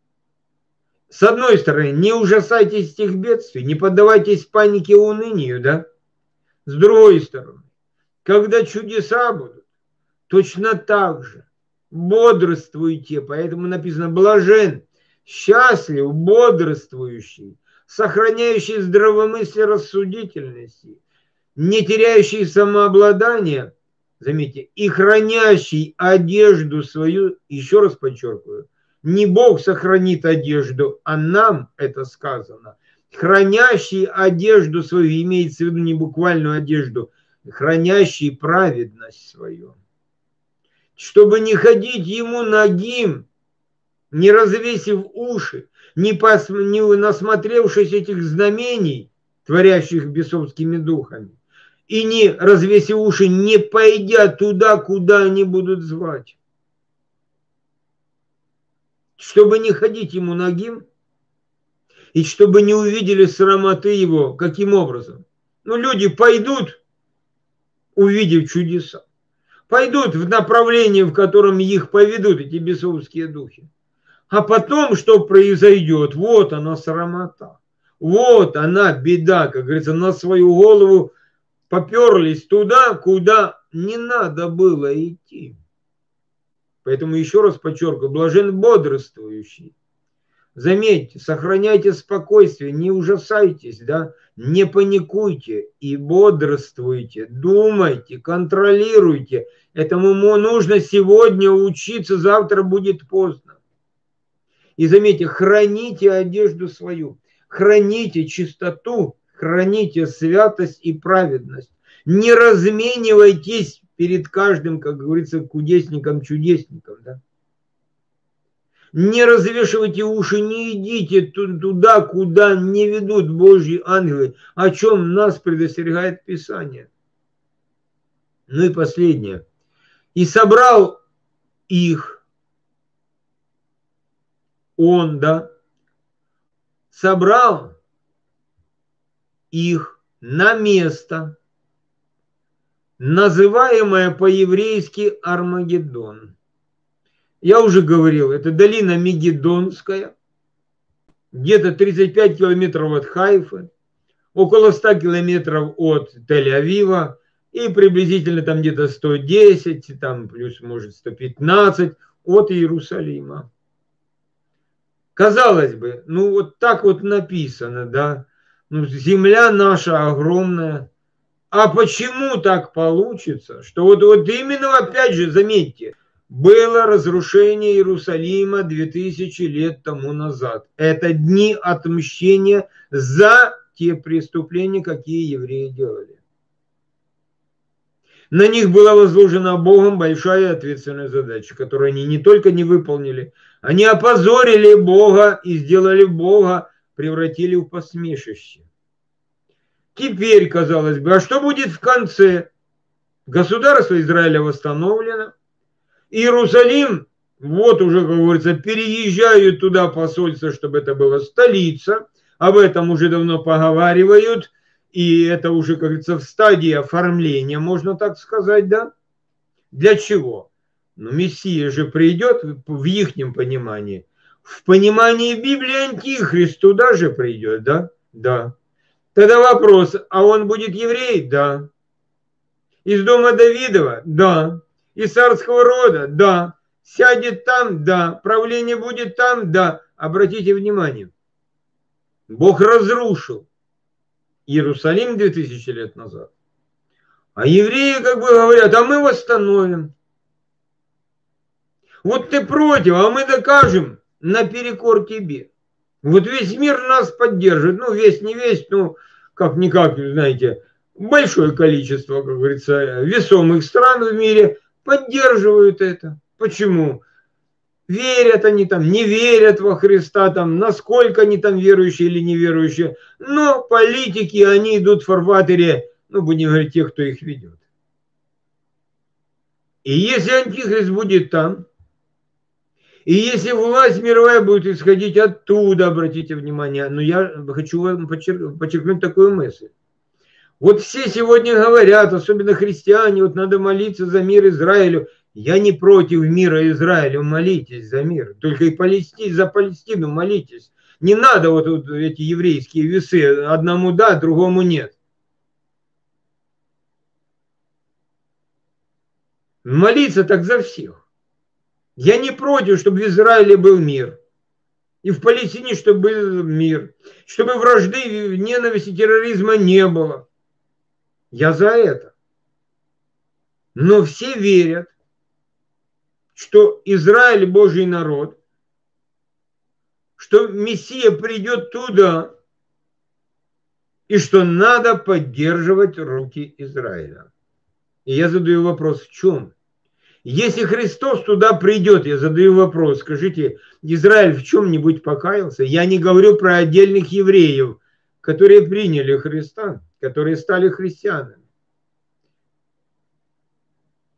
С одной стороны, не ужасайтесь этих бедствий, не поддавайтесь панике и унынию, да? С другой стороны, когда чудеса будут, точно так же бодрствуйте, поэтому написано блажен, счастлив, бодрствующий, сохраняющий здравомыслие, рассудительности, не теряющий самообладание, заметьте, и хранящий одежду свою, еще раз подчеркиваю, не Бог сохранит одежду, а нам это сказано. Хранящий одежду свою, имеется в виду не буквальную одежду, хранящий праведность свою. Чтобы не ходить ему нагим, не развесив уши, не, пос... не насмотревшись этих знамений, творящих бесовскими духами, и не развесив уши, не пойдя туда, куда они будут звать. Чтобы не ходить ему нагим, и чтобы не увидели срамоты его. Каким образом? Ну, люди пойдут, увидев чудеса. Пойдут в направлении, в котором их поведут эти бесовские духи. А потом, что произойдет? Вот она срамота. Вот она беда, как говорится, на свою голову поперлись туда, куда не надо было идти. Поэтому еще раз подчеркиваю, блажен бодрствующий. Заметьте, сохраняйте спокойствие, не ужасайтесь, да, не паникуйте и бодрствуйте, думайте, контролируйте. Этому нужно сегодня учиться, завтра будет поздно. И заметьте, храните одежду свою, храните чистоту, храните святость и праведность. Не разменивайтесь перед каждым, как говорится, кудесником-чудесником, да. Не развешивайте уши, не идите туда, куда не ведут Божьи ангелы, о чем нас предостерегает Писание. Ну и последнее. И собрал их, он, да, собрал их на место, называемое по-еврейски Армагеддон. Я уже говорил, это долина Мегиддонская, где-то тридцать пять километров от Хайфы, около ста километров от Тель-Авива и приблизительно там где-то сто десять, там плюс может сто пятнадцать от Иерусалима. Казалось бы, ну вот так вот написано, да, ну, земля наша огромная. А почему так получится, что вот, вот именно, опять же, заметьте, было разрушение Иерусалима две тысячи лет тому назад. Это дни отмщения за те преступления, какие евреи делали. На них была возложена Богом большая ответственная задача, которую они не только не выполнили, они опозорили Бога и сделали Бога, превратили в посмешище. Теперь, казалось бы, а что будет в конце? Государство Израиля восстановлено. Иерусалим, вот уже, как говорится, переезжают туда посольства, чтобы это была столица. Об этом уже давно поговаривают. И это уже, как говорится, в стадии оформления, можно так сказать, да? Для чего? Ну, Мессия же придет в ихнем понимании. В понимании Библии Антихрист туда же придет, да? Да. Тогда вопрос, а он будет еврей? Да. Из дома Давидова? Да. Из царского рода? Да. Сядет там? Да. Правление будет там? Да. Обратите внимание. Бог разрушил Иерусалим две тысячи лет назад. А евреи как бы говорят, а мы восстановим. Вот ты против, а мы докажем наперекор тебе. Вот весь мир нас поддерживает. Ну, весь не весь, ну, как-никак, знаете, большое количество, как говорится, весомых стран в мире поддерживают это. Почему? Верят они там, не верят во Христа, там, насколько они там верующие или неверующие. Но политики, они идут в фарватере, ну, будем говорить, тех, кто их ведет. И если Антихрист будет там, и если власть мировая будет исходить оттуда, обратите внимание, но я хочу вам подчеркнуть такую мысль. Вот все сегодня говорят, особенно христиане, вот надо молиться за мир Израилю. Я не против мира Израилю, молитесь за мир. Только и Палестин, за Палестину молитесь. Не надо вот, вот эти еврейские весы, одному да, другому нет. Молиться так за всех. Я не против, чтобы в Израиле был мир. И в Палестине, чтобы был мир. Чтобы вражды, ненависти, терроризма не было. Я за это. Но все верят, что Израиль Божий народ, что Мессия придет туда, и что надо поддерживать руки Израиля. И я задаю вопрос, в чем? Если Христос туда придет, я задаю вопрос, скажите, Израиль в чем-нибудь покаялся? Я не говорю про отдельных евреев, которые приняли Христа, которые стали христианами.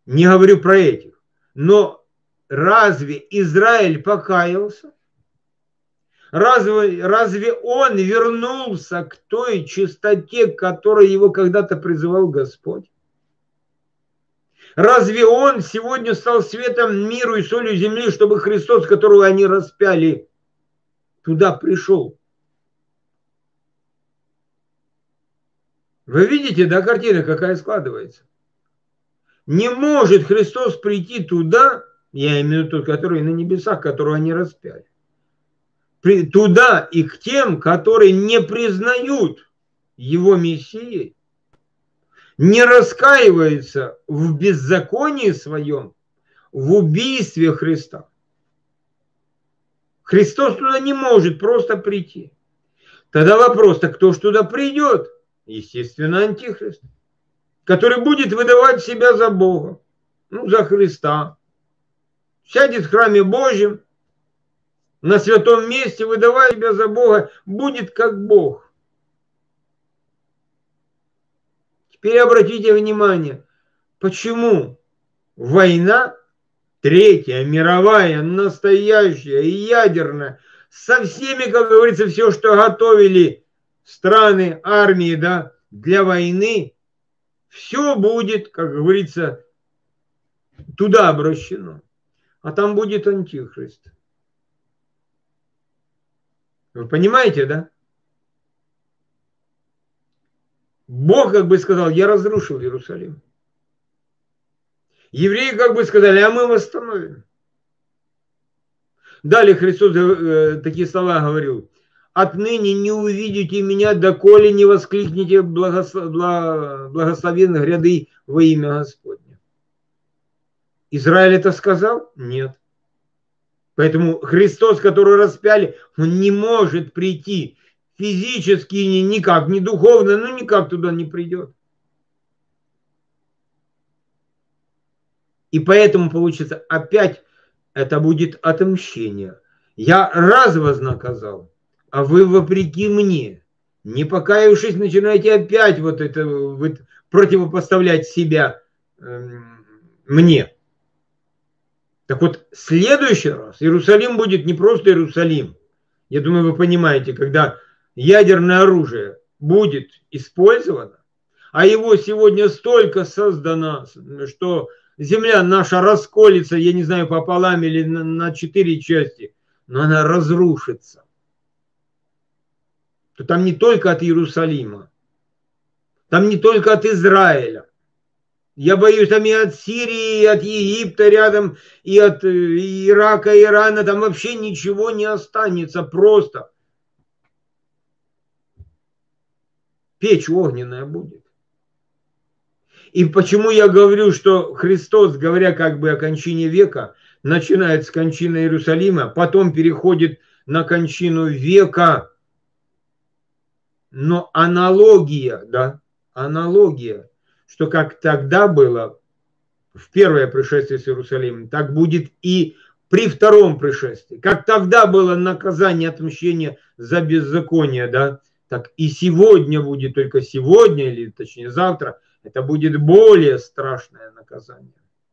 Не говорю про этих. Но разве Израиль покаялся? Разве, разве он вернулся к той чистоте, к которой его когда-то призывал Господь? Разве он сегодня стал светом миру и солью земли, чтобы Христос, которого они распяли, туда пришел? Вы видите, да, картина какая складывается? Не может Христос прийти туда, я имею в виду тот, который на небесах, которого они распяли, туда и к тем, которые не признают его Мессией, не раскаиваются в беззаконии своем, в убийстве Христа. Христос туда не может просто прийти. Тогда вопрос, так кто ж туда придет? Естественно, Антихрист, который будет выдавать себя за Бога, ну, за Христа. Сядет в храме Божьем, на святом месте, выдавая себя за Бога, будет как Бог. Теперь обратите внимание, почему война, третья, мировая, настоящая и ядерная, со всеми, как говорится, все, что готовили страны, армии, да, для войны, все будет, как говорится, туда обращено. А там будет Антихрист. Вы понимаете, да? Бог как бы сказал, я разрушил Иерусалим. Евреи как бы сказали, а мы восстановим. Далее Христос э, такие слова говорил. Отныне не увидите меня, доколе не воскликните благослов... благословенных гряды во имя Господне. Израиль это сказал? Нет. Поэтому Христос, который распяли, он не может прийти физически никак, не духовно, ну никак туда не придет. И поэтому получится опять это будет отмщение. Я раз вас наказал, а вы вопреки мне, не покаявшись, начинаете опять вот это вот, противопоставлять себя э, мне. Так вот, в следующий раз Иерусалим будет не просто Иерусалим. Я думаю, вы понимаете, когда ядерное оружие будет использовано, а его сегодня столько создано, что земля наша расколется, я не знаю, пополам или на, на четыре части, но она разрушится. То там не только от Иерусалима, там не только от Израиля. Я боюсь, там и от Сирии, и от Египта рядом, и от Ирака, Ирана, там вообще ничего не останется, просто печь огненная будет. И почему я говорю, что Христос, говоря как бы о кончине века, начинает с кончины Иерусалима, потом переходит на кончину века, но аналогия, да, аналогия, что как тогда было в первое пришествие с Иерусалимом, так будет и при втором пришествии. Как тогда было наказание, отмщение за беззаконие, да, так и сегодня будет, только сегодня, или точнее завтра, это будет более страшное наказание.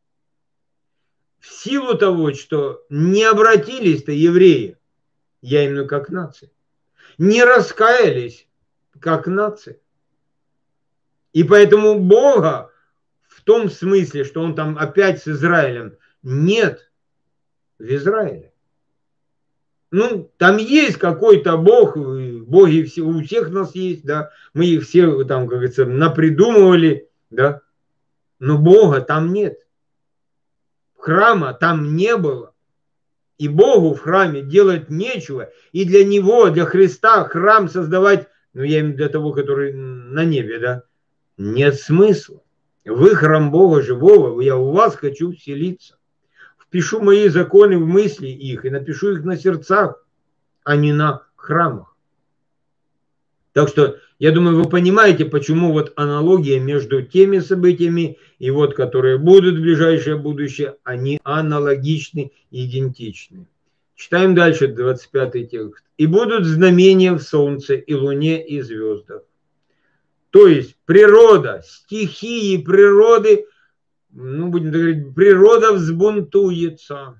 В силу того, что не обратились-то евреи, я именно как нация, не раскаялись как нация. И поэтому Бога в том смысле, что он там опять с Израилем, нет в Израиле. Ну, там есть какой-то Бог, боги у всех нас есть, да, мы их все, там, как говорится, напридумывали, да, но Бога там нет. Храма там не было. И Богу в храме делать нечего. И для Него, для Христа храм создавать, ну, я имею в виду для того, который на небе, да, нет смысла. Вы храм Бога живого, я у вас хочу вселиться. Впишу мои законы в мысли их и напишу их на сердцах, а не на храмах. Так что, я думаю, вы понимаете, почему вот аналогия между теми событиями и вот, которые будут в ближайшее будущее, они аналогичны, идентичны. Читаем дальше двадцать пятый текст. «И будут знамения в солнце, и луне, и звездах». То есть природа, стихии природы ну, будем говорить, природа взбунтуется.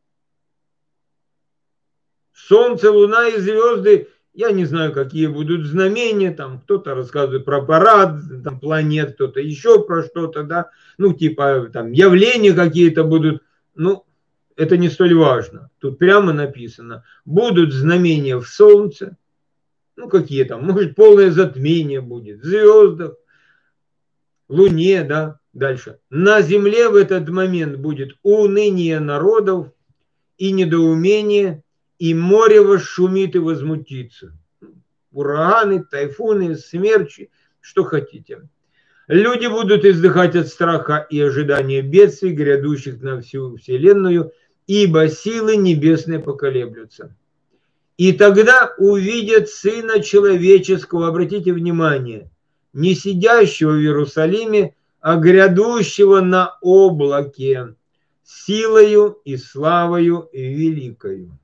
Солнце, луна и звезды, я не знаю, какие будут знамения, там кто-то рассказывает про парад, там планет, кто-то еще про что-то, да, ну, типа, там, явления какие-то будут, ну, это не столь важно. Тут прямо написано, будут знамения в солнце, ну, какие там, может, полное затмение будет, в звездах, луне, да, дальше. На земле в этот момент будет уныние народов и недоумение, и море восшумит и возмутится. Ураганы, тайфуны, смерчи, что хотите. Люди будут издыхать от страха и ожидания бедствий, грядущих на всю вселенную, ибо силы небесные поколеблются. И тогда увидят Сына Человеческого, обратите внимание, не сидящего в Иерусалиме, а грядущего на облаке, силою и славою великою.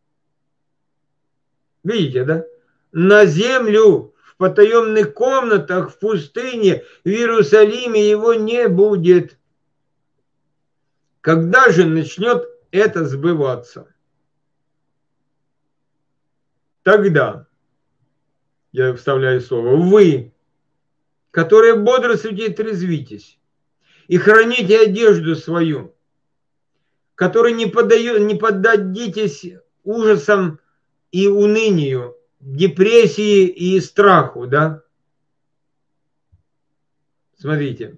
Видите, да? На землю, в потаенных комнатах, в пустыне, в Иерусалиме его не будет. Когда же начнет это сбываться? Тогда, я вставляю слово, вы, которые бодрствуйте и трезвитесь, и храните одежду свою, которые не, подаю, не поддадитесь ужасам и унынию, депрессии и страху, да? Смотрите.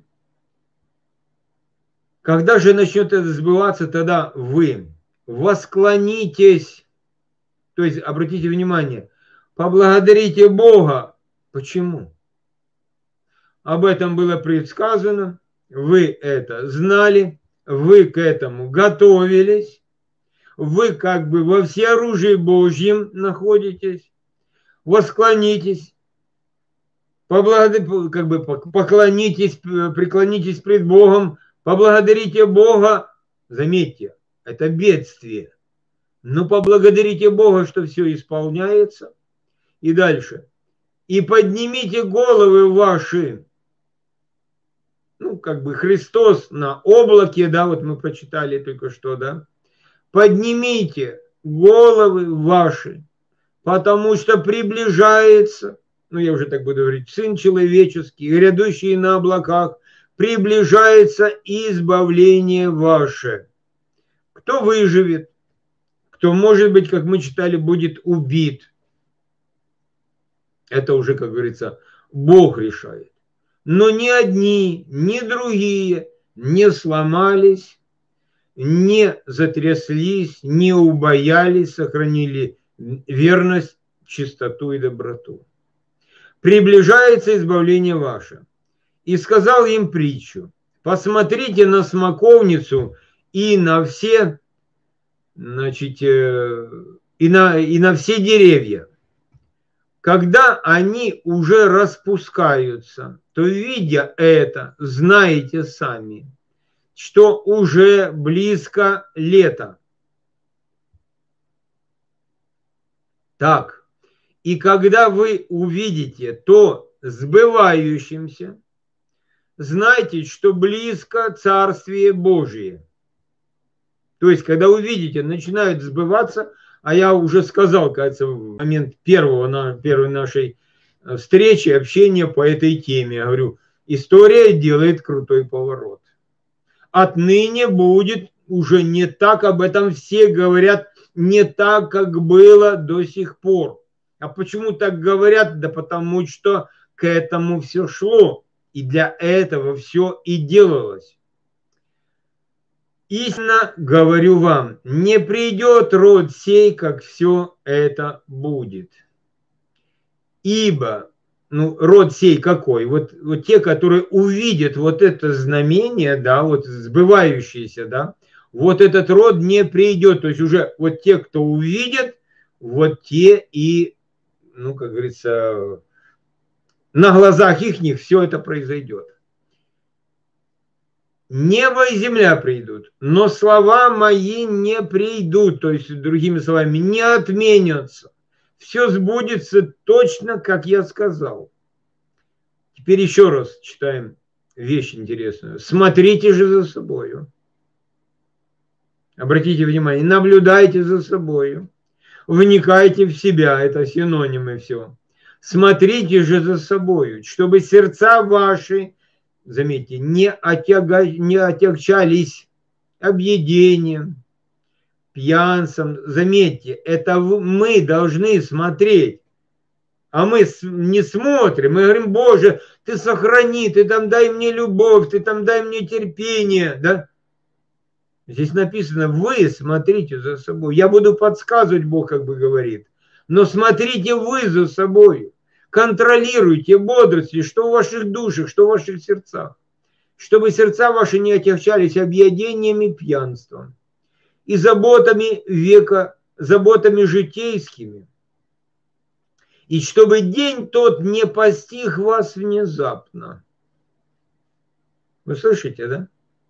Когда же начнет это сбываться, тогда вы восклонитесь, то есть, обратите внимание, поблагодарите Бога. Почему? Об этом было предсказано, вы это знали, вы к этому готовились, вы как бы во всеоружии Божьем находитесь, восклонитесь, поблагодарите, как бы поклонитесь, преклонитесь пред Богом, поблагодарите Бога. Заметьте, это бедствие. Но поблагодарите Бога, что все исполняется. И дальше. И поднимите головы ваши. Ну, как бы Христос на облаке, да, вот мы прочитали только что, да. Поднимите головы ваши, потому что приближается, ну, я уже так буду говорить, Сын Человеческий, грядущий на облаках, приближается избавление ваше. Кто выживет? Кто, может быть, как мы читали, будет убит. Это уже, как говорится, Бог решает. Но ни одни, ни другие не сломались, не затряслись, не убоялись, сохранили верность, чистоту и доброту. Приближается избавление ваше. И сказал им притчу. Посмотрите на смоковницу и на все... Значит, и на, и на все деревья. Когда они уже распускаются, то, видя это, знаете сами, что уже близко лето. Так, и когда вы увидите то сбывающимся, знайте, что близко Царствие Божие. То есть, когда увидите, начинают сбываться, а я уже сказал, кажется, в момент первого, первой нашей встречи, общения по этой теме, я говорю, история делает крутой поворот. Отныне будет уже не так, об этом все говорят, не так, как было до сих пор. А почему так говорят? Да потому что к этому все шло, и для этого все и делалось. Истинно говорю вам, не придет род сей, как все это будет. Ибо, ну, род сей какой? Вот, вот те, которые увидят вот это знамение, да, вот сбывающееся, да, вот этот род не придет. То есть уже вот те, кто увидят, вот те и, ну, как говорится, на глазах их все это произойдет. Небо и земля придут, но слова мои не придут, то есть, другими словами, не отменятся. Все сбудется точно, как я сказал. Теперь еще раз читаем вещь интересную. Смотрите же за собою. Обратите внимание, наблюдайте за собою. Вникайте в себя, это синонимы все. Смотрите же за собою, чтобы сердца ваши, заметьте, не, отяга, не отягчались объедением, пьянством. Заметьте, это мы должны смотреть. А мы не смотрим, мы говорим: Боже, ты сохрани, ты там дай мне любовь, ты там дай мне терпение, да? Здесь написано: вы смотрите за собой. Я буду подсказывать, Бог как бы говорит. Но смотрите вы за собой. Контролируйте бодрости, что в ваших душах, что в ваших сердцах. Чтобы сердца ваши не отягчались объедениями, пьянством и заботами века, заботами житейскими. И чтобы день тот не постиг вас внезапно. Вы слышите, да?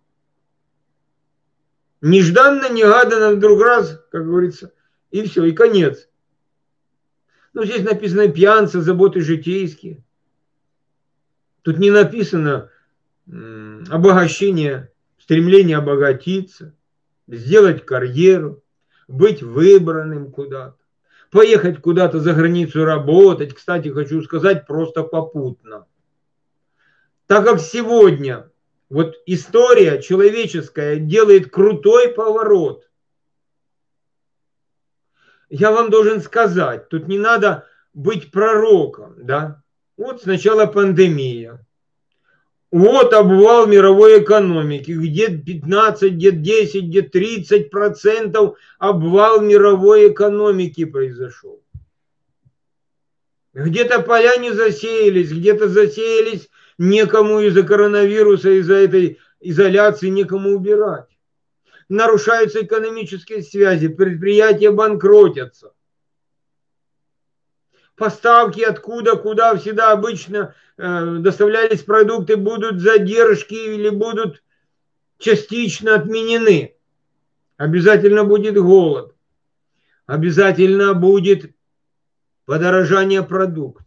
Нежданно, негаданно, вдруг раз, как говорится, и все, и конец. Ну, здесь написано пьянство, заботы житейские. Тут не написано м, обогащение, стремление обогатиться, сделать карьеру, быть выбранным куда-то, поехать куда-то за границу работать. Кстати, хочу сказать, просто попутно. Так как сегодня вот история человеческая делает крутой поворот, я вам должен сказать, тут не надо быть пророком, да? Вот сначала пандемия, вот обвал мировой экономики, где пятнадцать, где десять, где тридцать процентов обвал мировой экономики произошел. Где-то поля не засеялись, где-то засеялись, некому из-за коронавируса, из-за этой изоляции некому убирать. Нарушаются экономические связи, предприятия банкротятся. Поставки откуда, куда всегда обычно э, доставлялись продукты, будут задержки или будут частично отменены. Обязательно будет голод. Обязательно будет подорожание продуктов.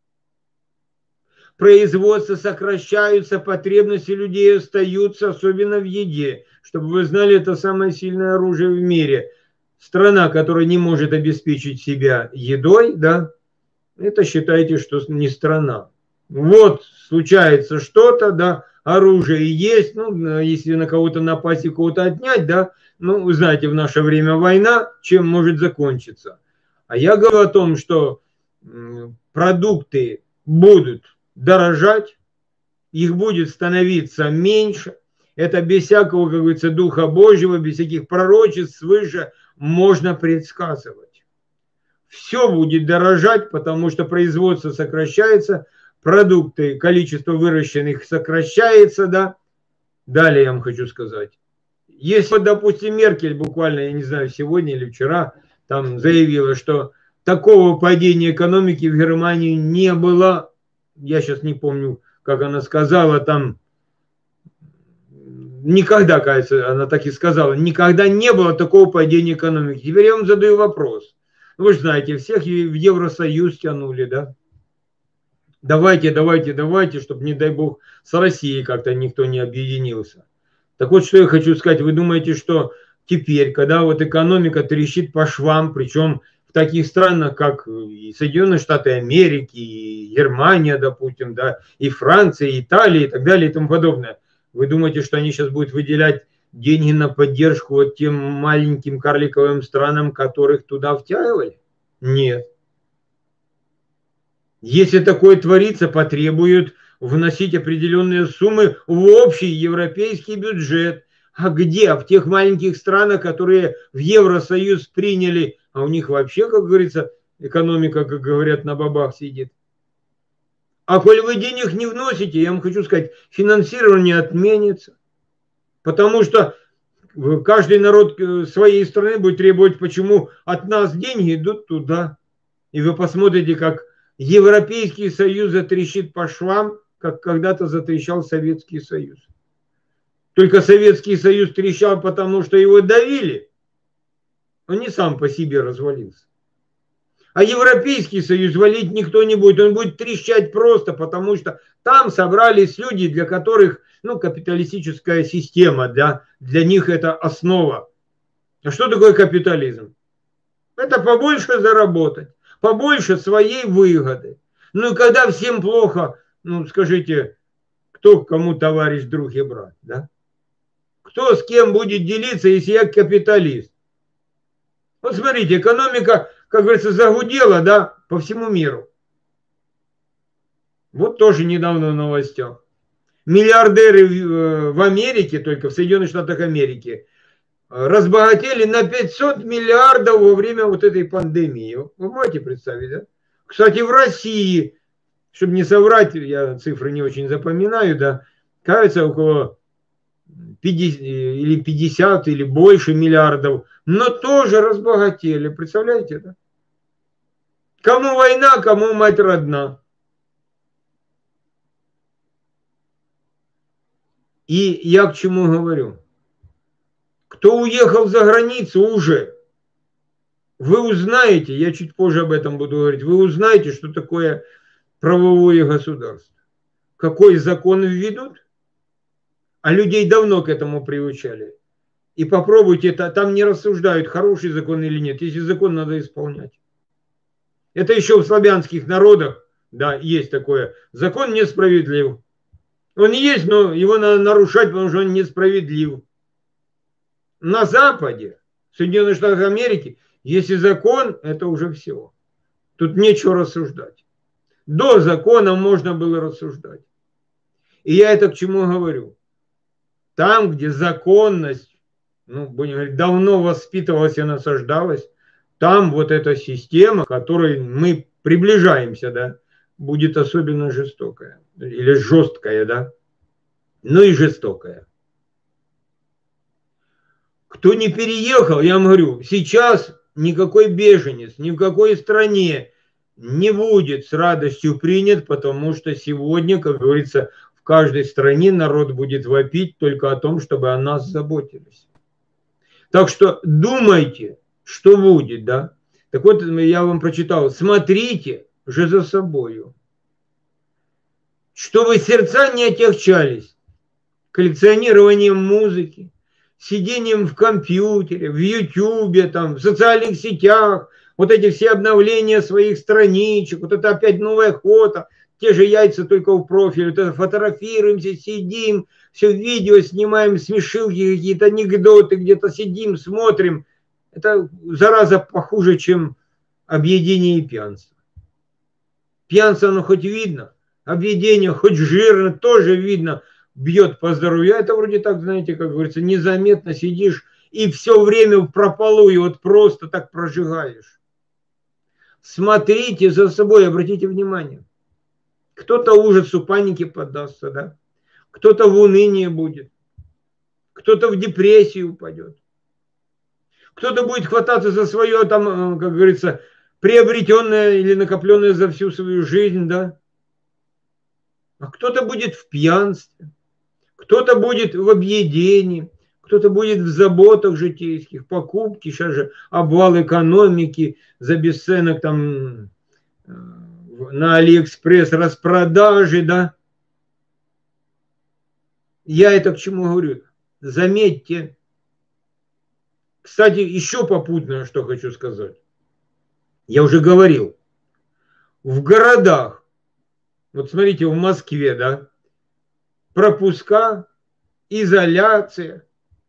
Производства сокращаются, потребности людей остаются, особенно в еде. Чтобы вы знали, это самое сильное оружие в мире. Страна, которая не может обеспечить себя едой, да, это считайте, что не страна. Вот случается что-то, да, оружие есть, ну, если на кого-то напасть и кого-то отнять, да, ну, вы знаете, в наше время война, чем может закончиться. А я говорю о том, что продукты будут дорожать, их будет становиться меньше. Это без всякого, как говорится, Духа Божьего, без всяких пророчеств свыше можно предсказывать. Все будет дорожать, потому что производство сокращается, продукты, количество выращенных сокращается, да. Далее я вам хочу сказать. Если, допустим, Меркель буквально, я не знаю, сегодня или вчера, там заявила, что такого падения экономики в Германии не было, я сейчас не помню, как она сказала, там, никогда, кажется, она так и сказала, никогда не было такого падения экономики. Теперь я вам задаю вопрос. Вы же знаете, всех в Евросоюз тянули, да? Давайте, давайте, давайте, чтобы, не дай бог, с Россией как-то никто не объединился. Так вот, что я хочу сказать. Вы думаете, что теперь, когда вот экономика трещит по швам, причем в таких странах, как и Соединенные Штаты Америки, и Германия, допустим, да, и Франция, и Италия, и так далее, и тому подобное, вы думаете, что они сейчас будут выделять деньги на поддержку вот тем маленьким карликовым странам, которых туда втягивали? Нет. Если такое творится, потребуют вносить определенные суммы в общий европейский бюджет. А где? В тех маленьких странах, которые в Евросоюз приняли, а у них вообще, как говорится, экономика, как говорят, на бабах сидит. А коль вы денег не вносите, я вам хочу сказать, финансирование отменится. Потому что каждый народ своей страны будет требовать, почему от нас деньги идут туда. И вы посмотрите, как Европейский Союз затрещит по швам, как когда-то затрещал Советский Союз. Только Советский Союз трещал, потому что его давили. Он не сам по себе развалился. А Европейский Союз валить никто не будет. Он будет трещать просто, потому что там собрались люди, для которых, ну, капиталистическая система, для, для них это основа. А что такое капитализм? Это побольше заработать, побольше своей выгоды. Ну и когда всем плохо, ну скажите, кто кому товарищ, друг и брат, да? Кто с кем будет делиться, если я капиталист? Вот смотрите, экономика, как говорится, загудела, да, по всему миру. Вот тоже недавно в новостях. Миллиардеры в Америке, только в Соединенных Штатах Америки, разбогатели на пятьсот миллиардов во время вот этой пандемии. Вы можете представить, да? Кстати, в России, чтобы не соврать, я цифры не очень запоминаю, да, кажется, около пятьдесят или пятьдесят или больше миллиардов, но тоже разбогатели, представляете, да? Кому война, кому мать родна. И я к чему говорю? Кто уехал за границу уже, вы узнаете, я чуть позже об этом буду говорить, вы узнаете, что такое правовое государство. Какой закон введут, а людей давно к этому приучали. И попробуйте, это, там не рассуждают, хороший закон или нет. Если закон, надо исполнять. Это еще в славянских народах, да, есть такое. Закон несправедлив. Он есть, но его надо нарушать, потому что он несправедлив. На Западе, в Соединенных Штатах Америки, если закон, это уже все. Тут нечего рассуждать. До закона можно было рассуждать. И я это к чему говорю? Там, где законность, ну, будем говорить, давно воспитывалась и насаждалась, там вот эта система, к которой мы приближаемся, да, будет особенно жестокая. Или жесткая, да. Ну и жестокая. Кто не переехал, я вам говорю, сейчас никакой беженец ни в какой стране не будет с радостью принят, потому что сегодня, как говорится, в каждой стране народ будет вопить только о том, чтобы о нас заботились. Так что думайте, что будет, да. Так вот, я вам прочитал, смотрите же за собою, чтобы сердца не отягчались коллекционированием музыки, сидением в компьютере, в ютубе, там, в социальных сетях, вот эти все обновления своих страничек, вот это опять новая охота, те же яйца только в профиль, вот это фотографируемся, сидим, все видео снимаем, смешилки, какие-то анекдоты, где-то сидим, смотрим. Это зараза похуже, чем объедение и пьянство. Пьянство, оно хоть видно, объедение хоть жирно, тоже видно, бьет по здоровью. Это вроде так, знаете, как говорится, незаметно сидишь и все время в прополую вот просто так прожигаешь. Смотрите за собой, обратите внимание. Кто-то ужасу, панике поддастся, да? Кто-то в уныние будет. Кто-то в депрессию упадет. Кто-то будет хвататься за свое, там, как говорится, приобретенное или накопленное за всю свою жизнь, да? А кто-то будет в пьянстве. Кто-то будет в объедении, кто-то будет в заботах житейских, покупки, сейчас же обвал экономики, за бесценок там на Алиэкспресс распродажи, да. Я это к чему говорю? Заметьте. Кстати, еще попутно, что хочу сказать. Я уже говорил, в городах, вот смотрите, в Москве, да, пропуска, изоляция.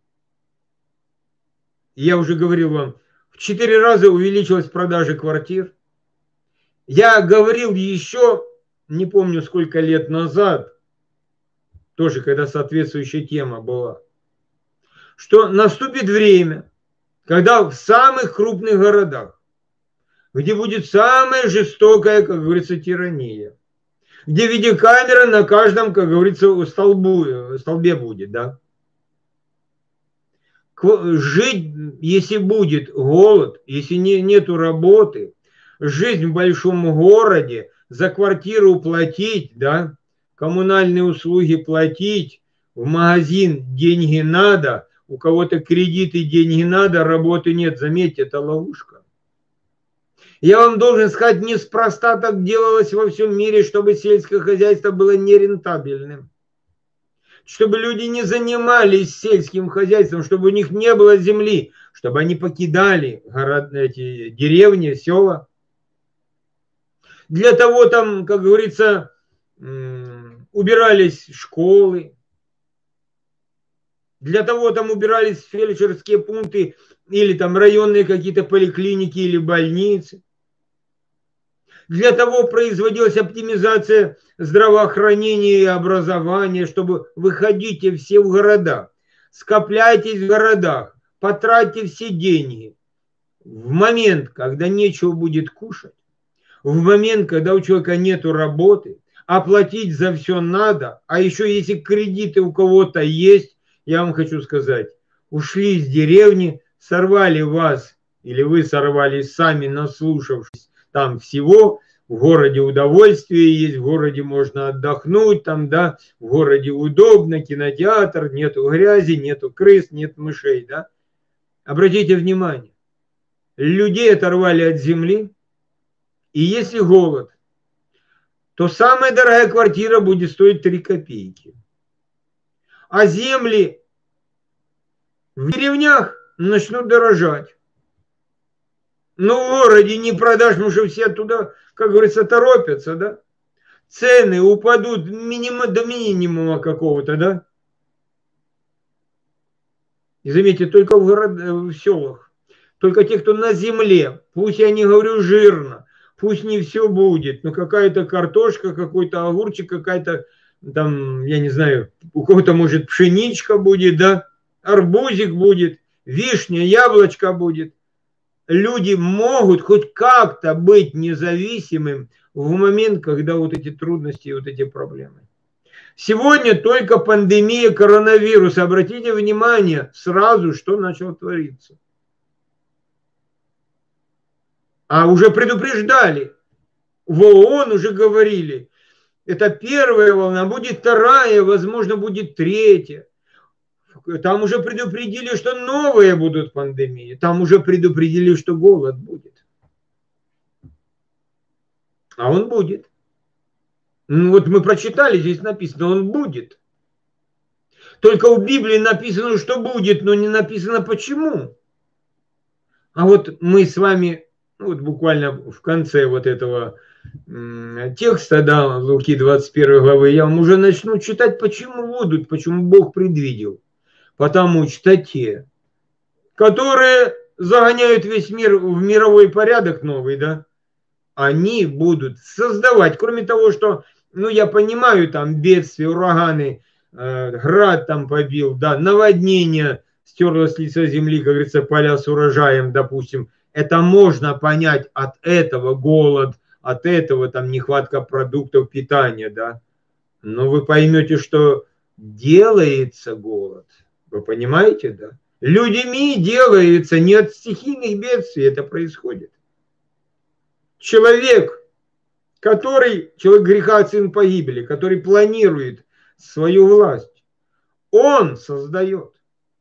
Я уже говорил вам, в четыре раза увеличилась продажа квартир. Я говорил еще, не помню сколько лет назад, тоже когда соответствующая тема была, что наступит время, когда в самых крупных городах, где будет самая жестокая, как говорится, тирания, где видеокамера на каждом, как говорится, столбу, столбе будет, да. Жить, если будет голод, если не, нету работы, жизнь в большом городе, за квартиру платить, да, коммунальные услуги платить, в магазин деньги надо, у кого-то кредиты деньги надо, работы нет, заметьте, это ловушка. Я вам должен сказать, неспроста так делалось во всем мире, чтобы сельское хозяйство было нерентабельным. Чтобы люди не занимались сельским хозяйством, чтобы у них не было земли, чтобы они покидали город, эти деревни, села. Для того там, как говорится, убирались школы, для того там убирались фельдшерские пункты или там районные какие-то поликлиники или больницы. Для того производилась оптимизация здравоохранения и образования, чтобы выходите все в города, скопляйтесь в городах, потратьте все деньги. В момент, когда нечего будет кушать, в момент, когда у человека нет работы, оплатить за все надо, а еще если кредиты у кого-то есть, я вам хочу сказать, ушли из деревни, сорвали вас, или вы сорвались сами, наслушавшись там всего, в городе удовольствие есть, в городе можно отдохнуть, там, да, в городе удобно, кинотеатр, нету грязи, нету крыс, нет мышей, да. Обратите внимание, людей оторвали от земли, и если голод, то самая дорогая квартира будет стоить три копейки. А земли в деревнях начнут дорожать. Но в городе не продашь, потому что все туда, как говорится, торопятся, да? Цены упадут минимум, до минимума какого-то, да? И заметьте, только в, город, в селах, только те, кто на земле, пусть я не говорю жирно, пусть не все будет, но какая-то картошка, какой-то огурчик, какая-то там, я не знаю, у кого-то может пшеничка будет, да? Арбузик будет, вишня, яблочко будет. Люди могут хоть как-то быть независимым в момент, когда вот эти трудности и вот эти проблемы. Сегодня только пандемия коронавируса. Обратите внимание сразу, что начало твориться. А уже предупреждали. В ООН уже говорили. Это первая волна, будет вторая, возможно, будет третья. Там уже предупредили, что новые будут пандемии. Там уже предупредили, что голод будет. А он будет. Ну, вот мы прочитали, здесь написано, он будет. Только у Библии написано, что будет, но не написано почему. А вот мы с вами, ну, вот буквально в конце вот этого текста, да, Луки двадцать первой главы, я вам уже начну читать, почему будут, почему Бог предвидел. Потому что те, которые загоняют весь мир в мировой порядок новый, да, они будут создавать, кроме того, что, ну, я понимаю, там бедствия, ураганы, э, град там побил, да, наводнение, стерло с лица земли, как говорится, поля с урожаем, допустим, это можно понять, от этого голод, от этого там нехватка продуктов питания, да, но вы поймете, что делается голод. Вы понимаете, да? Людьми делается, не от стихийных бедствий это происходит. Человек, который, человек греха, сын погибели, который планирует свою власть, он создает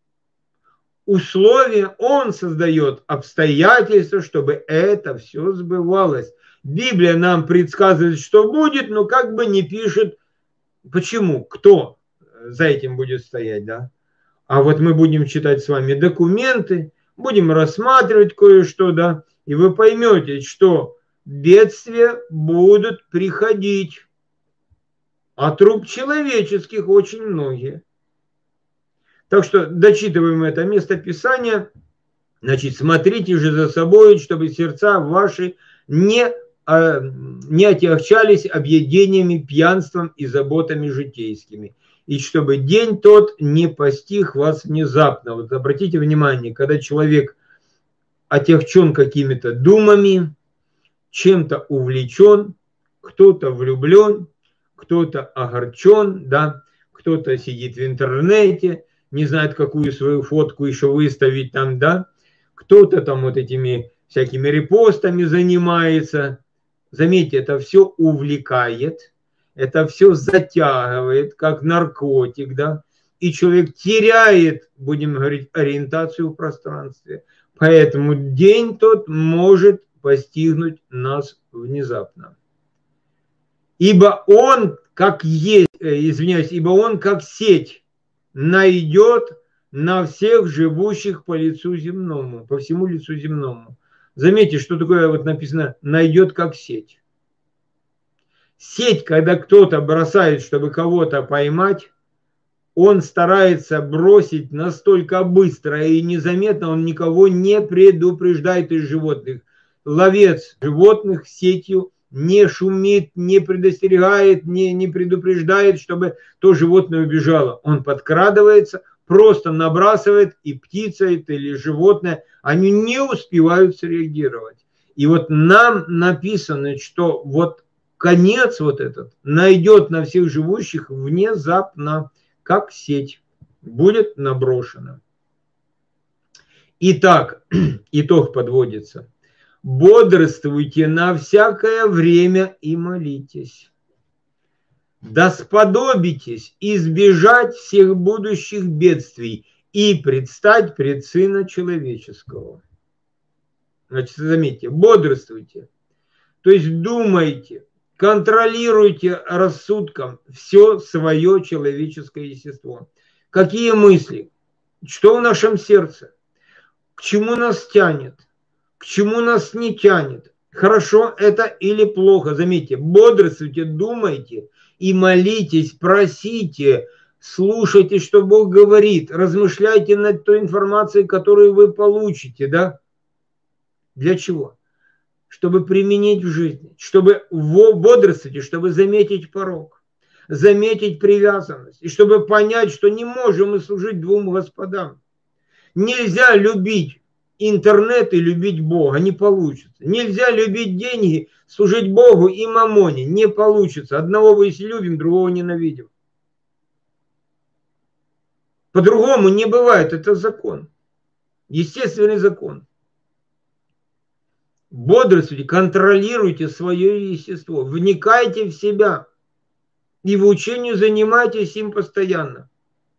условия, он создает обстоятельства, чтобы это все сбывалось. Библия нам предсказывает, что будет, но как бы не пишет, почему, кто за этим будет стоять, да? А вот мы будем читать с вами документы, будем рассматривать кое-что, да, и вы поймете, что бедствия будут приходить, а труп человеческих очень многие. Так что дочитываем это место Писания, значит, смотрите же за собой, чтобы сердца ваши не, а, не отягчались объедениями, пьянством и заботами житейскими. И чтобы день тот не постиг вас внезапно. Вот обратите внимание, когда человек отягчен какими-то думами, чем-то увлечен, кто-то влюблен, кто-то огорчен, да, кто-то сидит в интернете, не знает, какую свою фотку еще выставить там, да, кто-то там вот этими всякими репостами занимается. Заметьте, это все увлекает. Это все затягивает, как наркотик, да, и человек теряет, будем говорить, ориентацию в пространстве. Поэтому день тот может постигнуть нас внезапно. Ибо он, как есть, извиняюсь, ибо он, как сеть, найдет на всех живущих по лицу земному, по всему лицу земному. Заметьте, что такое вот написано «найдет как сеть». Сеть, когда кто-то бросает, чтобы кого-то поймать, он старается бросить настолько быстро и незаметно, он никого не предупреждает из животных. Ловец животных сетью не шумит, не предостерегает, не, не предупреждает, чтобы то животное убежало. Он подкрадывается, просто набрасывает, и птица это или животное, они не успевают среагировать. И вот нам написано, что вот конец вот этот найдет на всех живущих внезапно, как сеть, будет наброшена. Итак, итог подводится. Бодрствуйте на всякое время и молитесь. Да сподобитесь избежать всех будущих бедствий и предстать пред Сына Человеческого. Значит, заметьте, бодрствуйте. То есть думайте, контролируйте рассудком все свое человеческое естество. Какие мысли? Что в нашем сердце? К чему нас тянет? К чему нас не тянет? Хорошо это или плохо? Заметьте, бодрствуйте, думайте и молитесь, просите, слушайте, что Бог говорит, размышляйте над той информацией, которую вы получите, да? Для чего? Чтобы применить в жизни, чтобы бодрствовать, чтобы заметить порок, заметить привязанность, и чтобы понять, что не можем мы служить двум господам. Нельзя любить интернет и любить Бога, не получится. Нельзя любить деньги, служить Богу и мамоне, не получится. Одного мы если любим, другого ненавидим. По-другому не бывает, это закон, естественный закон. Бодрствуйте, контролируйте свое естество, вникайте в себя и в учении занимайтесь им постоянно.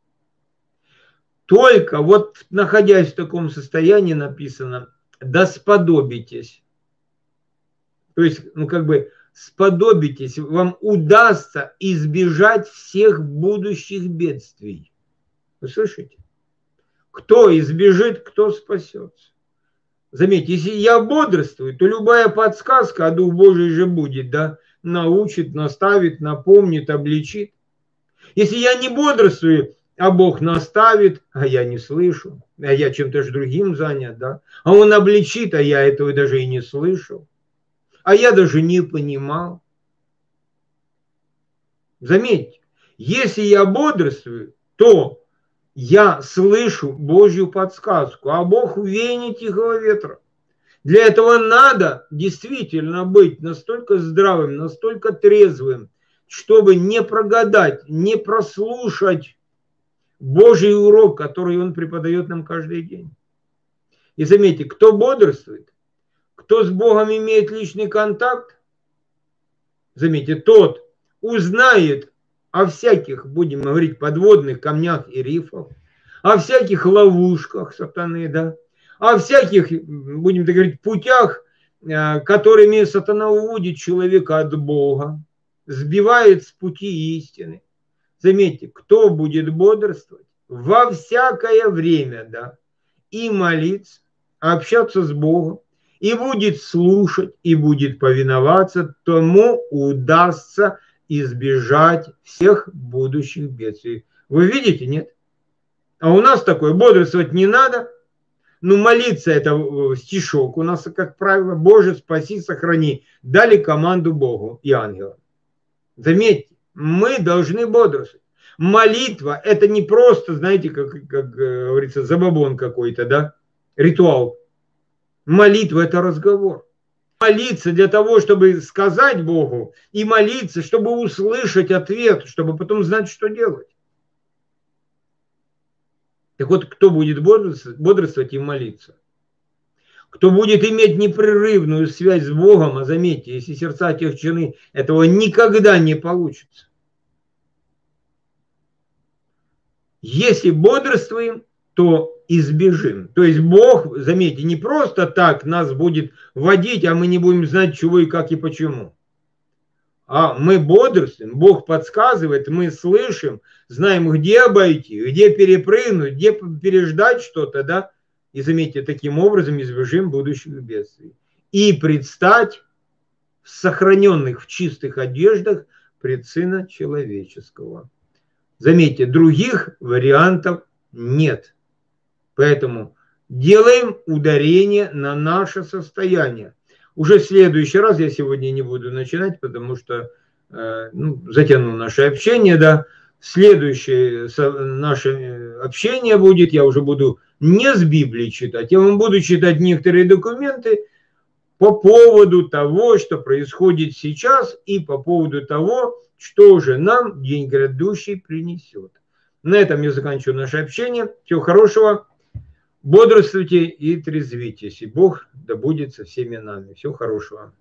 Только вот находясь в таком состоянии написано, да сподобитесь. То есть, ну как бы сподобитесь, вам удастся избежать всех будущих бедствий. Вы слышите? Кто избежит, кто спасется. Заметьте, если я бодрствую, то любая подсказка, а Дух Божий же будет, да, научит, наставит, напомнит, обличит. Если я не бодрствую, а Бог наставит, а я не слышу, а я чем-то же другим занят, да, а Он обличит, а я этого даже и не слышал, а я даже не понимал. Заметьте, если я бодрствую, то я слышу Божью подсказку, а Бог в веянии тихого ветра. Для этого надо действительно быть настолько здравым, настолько трезвым, чтобы не прогадать, не прослушать Божий урок, который Он преподает нам каждый день. И заметьте, кто бодрствует, кто с Богом имеет личный контакт, заметьте, тот узнает о всяких, будем говорить, подводных камнях и рифах, о всяких ловушках сатаны, да, о всяких, будем так говорить, путях, которыми сатана уводит человека от Бога, сбивает с пути истины. Заметьте, кто будет бодрствовать во всякое время, да, и молиться, общаться с Богом, и будет слушать, и будет повиноваться, тому удастся избежать всех будущих бедствий. Вы видите, нет? А у нас такое, бодрствовать не надо. Ну, молиться это стишок у нас, как правило. Боже, спаси, сохрани. Дали команду Богу и ангелам. Заметьте, мы должны бодрствовать. Молитва это не просто, знаете, как, как говорится, забабон какой-то, да? Ритуал. Молитва это разговор. Молиться для того, чтобы сказать Богу, и молиться, чтобы услышать ответ, чтобы потом знать, что делать. Так вот, кто будет бодрствовать и молиться? Кто будет иметь непрерывную связь с Богом, а заметьте, если сердца отягчены, этого никогда не получится. Если бодрствуем, то избежим. То есть Бог, заметьте, не просто так нас будет водить, а мы не будем знать, чего и как и почему. А мы бодрствуем, Бог подсказывает, мы слышим, знаем, где обойти, где перепрыгнуть, где переждать что-то, да. И заметьте, таким образом избежим будущих бедствий. И предстать в сохраненных в чистых одеждах пред Сына Человеческого. Заметьте, других вариантов нет. Поэтому делаем ударение на наше состояние. Уже в следующий раз, я сегодня не буду начинать, потому что э, ну, затяну наше общение, да. Следующее наше общение будет, я уже буду не с Библии читать, я вам буду читать некоторые документы по поводу того, что происходит сейчас, и по поводу того, что же нам день грядущий принесет. На этом я заканчиваю наше общение. Всего хорошего. Бодрствуйте и трезвитесь. И Бог да будет со всеми нами. Всего хорошего.